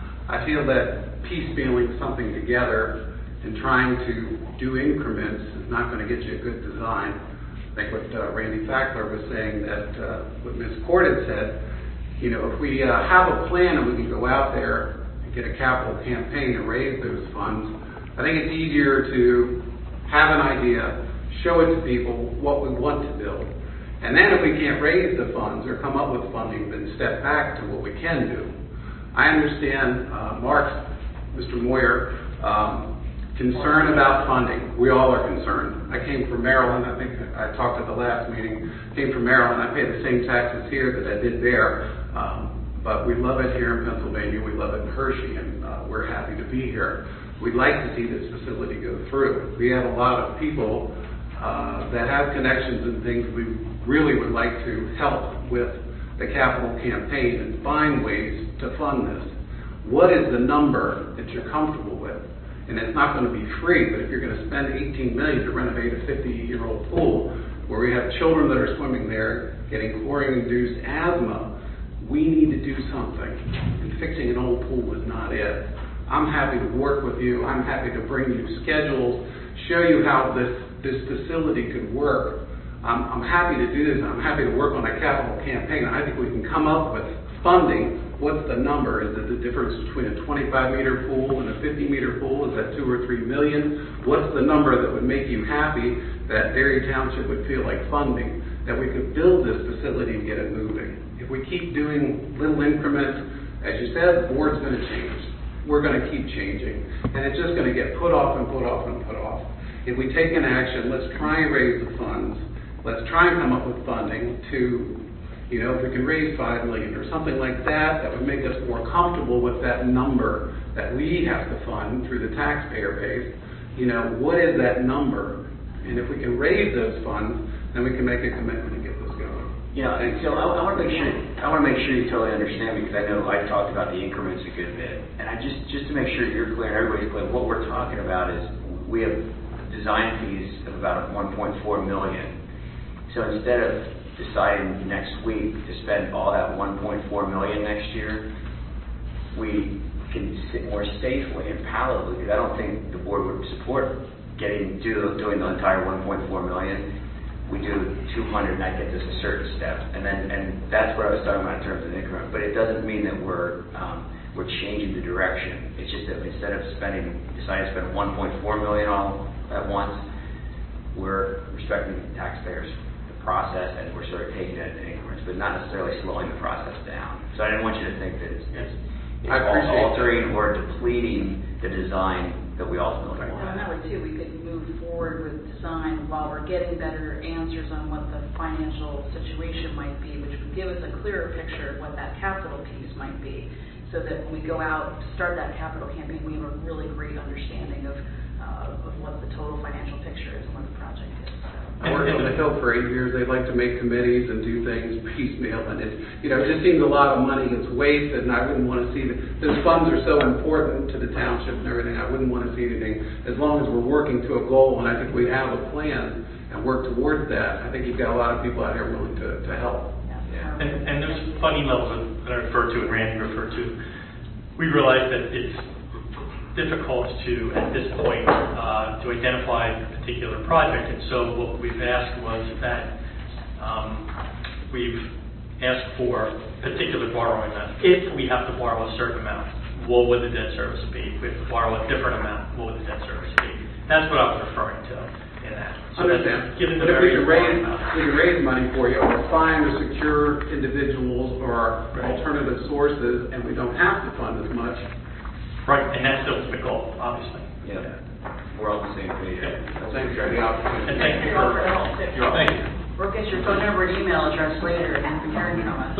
I feel that piecemealing something together and trying to do increments is not going to get you a good design. I think what uh, Randy Fackler was saying, that uh, what Miz Court had said, you know, if we uh, have a plan and we can go out there and get a capital campaign and raise those funds, I think it's easier to have an idea, show it to people what we want to build. And then if we can't raise the funds or come up with funding, then step back to what we can do. I understand uh, Mark, Mister Moyer, um, concern about funding. We all are concerned. I came from Maryland. I think I talked at the last meeting. Came from Maryland. I pay the same taxes here that I did there. Um, but we love it here in Pennsylvania. We love it in Hershey, and uh, we're happy to be here. We'd like to see this facility go through. We have a lot of people uh, that have connections and things. We really would like to help with the capital campaign and find ways to fund this. What is the number that you're comfortable with? And it's not going to be free, but if you're going to spend eighteen million dollars to renovate a fifty-year-old pool where we have children that are swimming there getting chlorine-induced asthma, we need to do something. And fixing an old pool is not it. I'm happy to work with you. I'm happy to bring you schedules, show you how this, this facility could work. I'm, I'm happy to do this. I'm happy to work on a capital campaign. I think we can come up with funding. What's the number? Is it the difference between a twenty-five meter pool and a fifty meter pool? Is that two or three million? What's the number that would make you happy that Dairy Township would feel like funding, that we could build this facility and get it moving? If we keep doing little increments, as you said, the board's going to change. We're going to keep changing. And it's just going to get put off and put off and put off. If we take an action, let's try and raise the funds. Let's try and come up with funding to, you know, if we can raise five million dollars or something like that, that would make us more comfortable with that number that we have to fund through the taxpayer base. You know, what is that number? And if we can raise those funds, then we can make a commitment and get this going. Yeah, and so I, I want to make sure I want to make sure you totally understand, because I know I talked about the increments a good bit, and I just just to make sure you're clear and everybody's clear, what we're talking about is we have design fees of about one point four million dollars. So instead of deciding next week to spend all that one point four million dollars next year, we can sit more safely and palatably, because I don't think the board would support getting do, doing the entire one point four million dollars. We do two hundred, and that gets us a certain step, and then and that's what I was talking about in terms of increment. But it doesn't mean that we're um, we're changing the direction. It's just that instead of spending, deciding to spend one point four million dollars all at once, we're respecting the taxpayers' the process, and we're sort of taking it in increments, but not necessarily slowing the process down. So I didn't want you to think that it's, it's, it's I appreciate altering or depleting the design that we ultimately want. Well, and that way too, we could move forward with design while we're getting better answers on what the financial situation might be, which would give us a clearer picture of what that capital piece might be, so that when we go out to start that capital campaign, we have a really great understanding of, uh, of what the total financial picture is and what the project is. So. I worked on the Hill for eight years. They like to make committees and do things piecemeal, and it, you know, it just seems a lot of money gets wasted, and I wouldn't want to see that. Those funds are so important to the township and everything. I wouldn't want to see anything, as long as we're working to a goal, and I think we have a plan and work towards that. I think you've got a lot of people out here willing to, to help. Yeah. And, and there's funding levels that I referred to and Randy referred to. We realize that it's difficult to, at this point, uh, to identify a particular project. And so what we've asked was that um, we've asked for particular borrowing amount. If we have to borrow a certain amount, what would the debt service be? If we have to borrow a different amount, what would the debt service be? That's what I was referring to in that. So understand. Given But the if we very can raise, we can raise money for you, or find or secure individuals or Right. alternative sources, and we don't have to fund as much. Right, and that's still the goal, obviously. Yeah, we're on the same page. Well, thank you for the opportunity. And thank you for your help. Thank you. Or get your phone number and email address later and you can hear from us.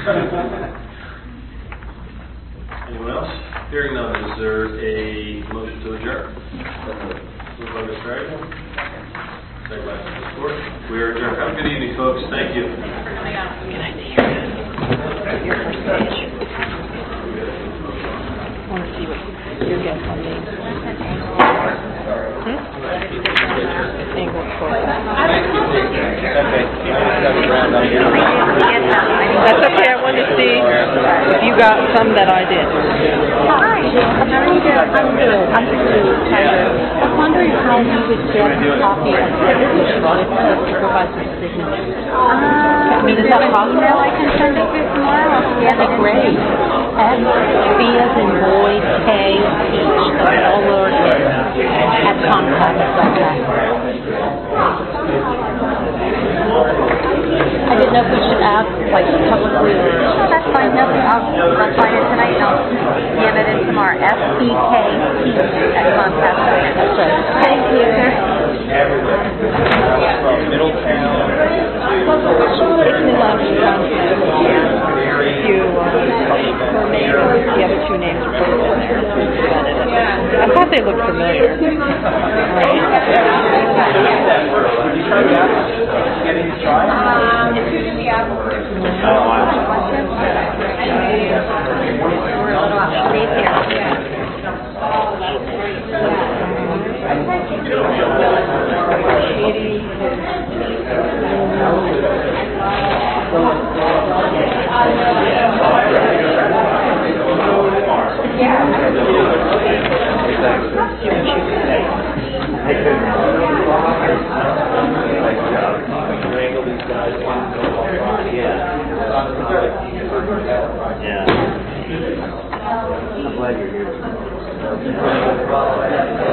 Anyone else? Hearing none, is there a motion to adjourn? Moved by Mister Agnew, Second by Mister Stewart. We are adjourned. Have a good evening, folks. Thank you. I want to see what your guess on these. Hmm? Angle four. That's okay. I wanted to see if you got some that I did. Hi, how are you doing? I'm good. I'm good. I was wondering how you would get a copy of the supervisor's signature. I mean, is that possible? Email I can send it to tomorrow? Yeah, that'd be great. S B as in boy, K, H, all lowercase, at Comcast dot net. I didn't know if we should ask, like, publicly or... No, that's fine. No, I'll, I'll find it tonight and I'll scan it in tomorrow. S B K T at Comcast dot net. That's right. Thank you. From Middletown It's New Amsterdam. You, uh, her name, the other two names are both in there. I thought they looked familiar. Would you try that? Getting to try? Um, it's usually the apple. Oh, wow. We're a little out of date here. Yeah. I'm glad you're here.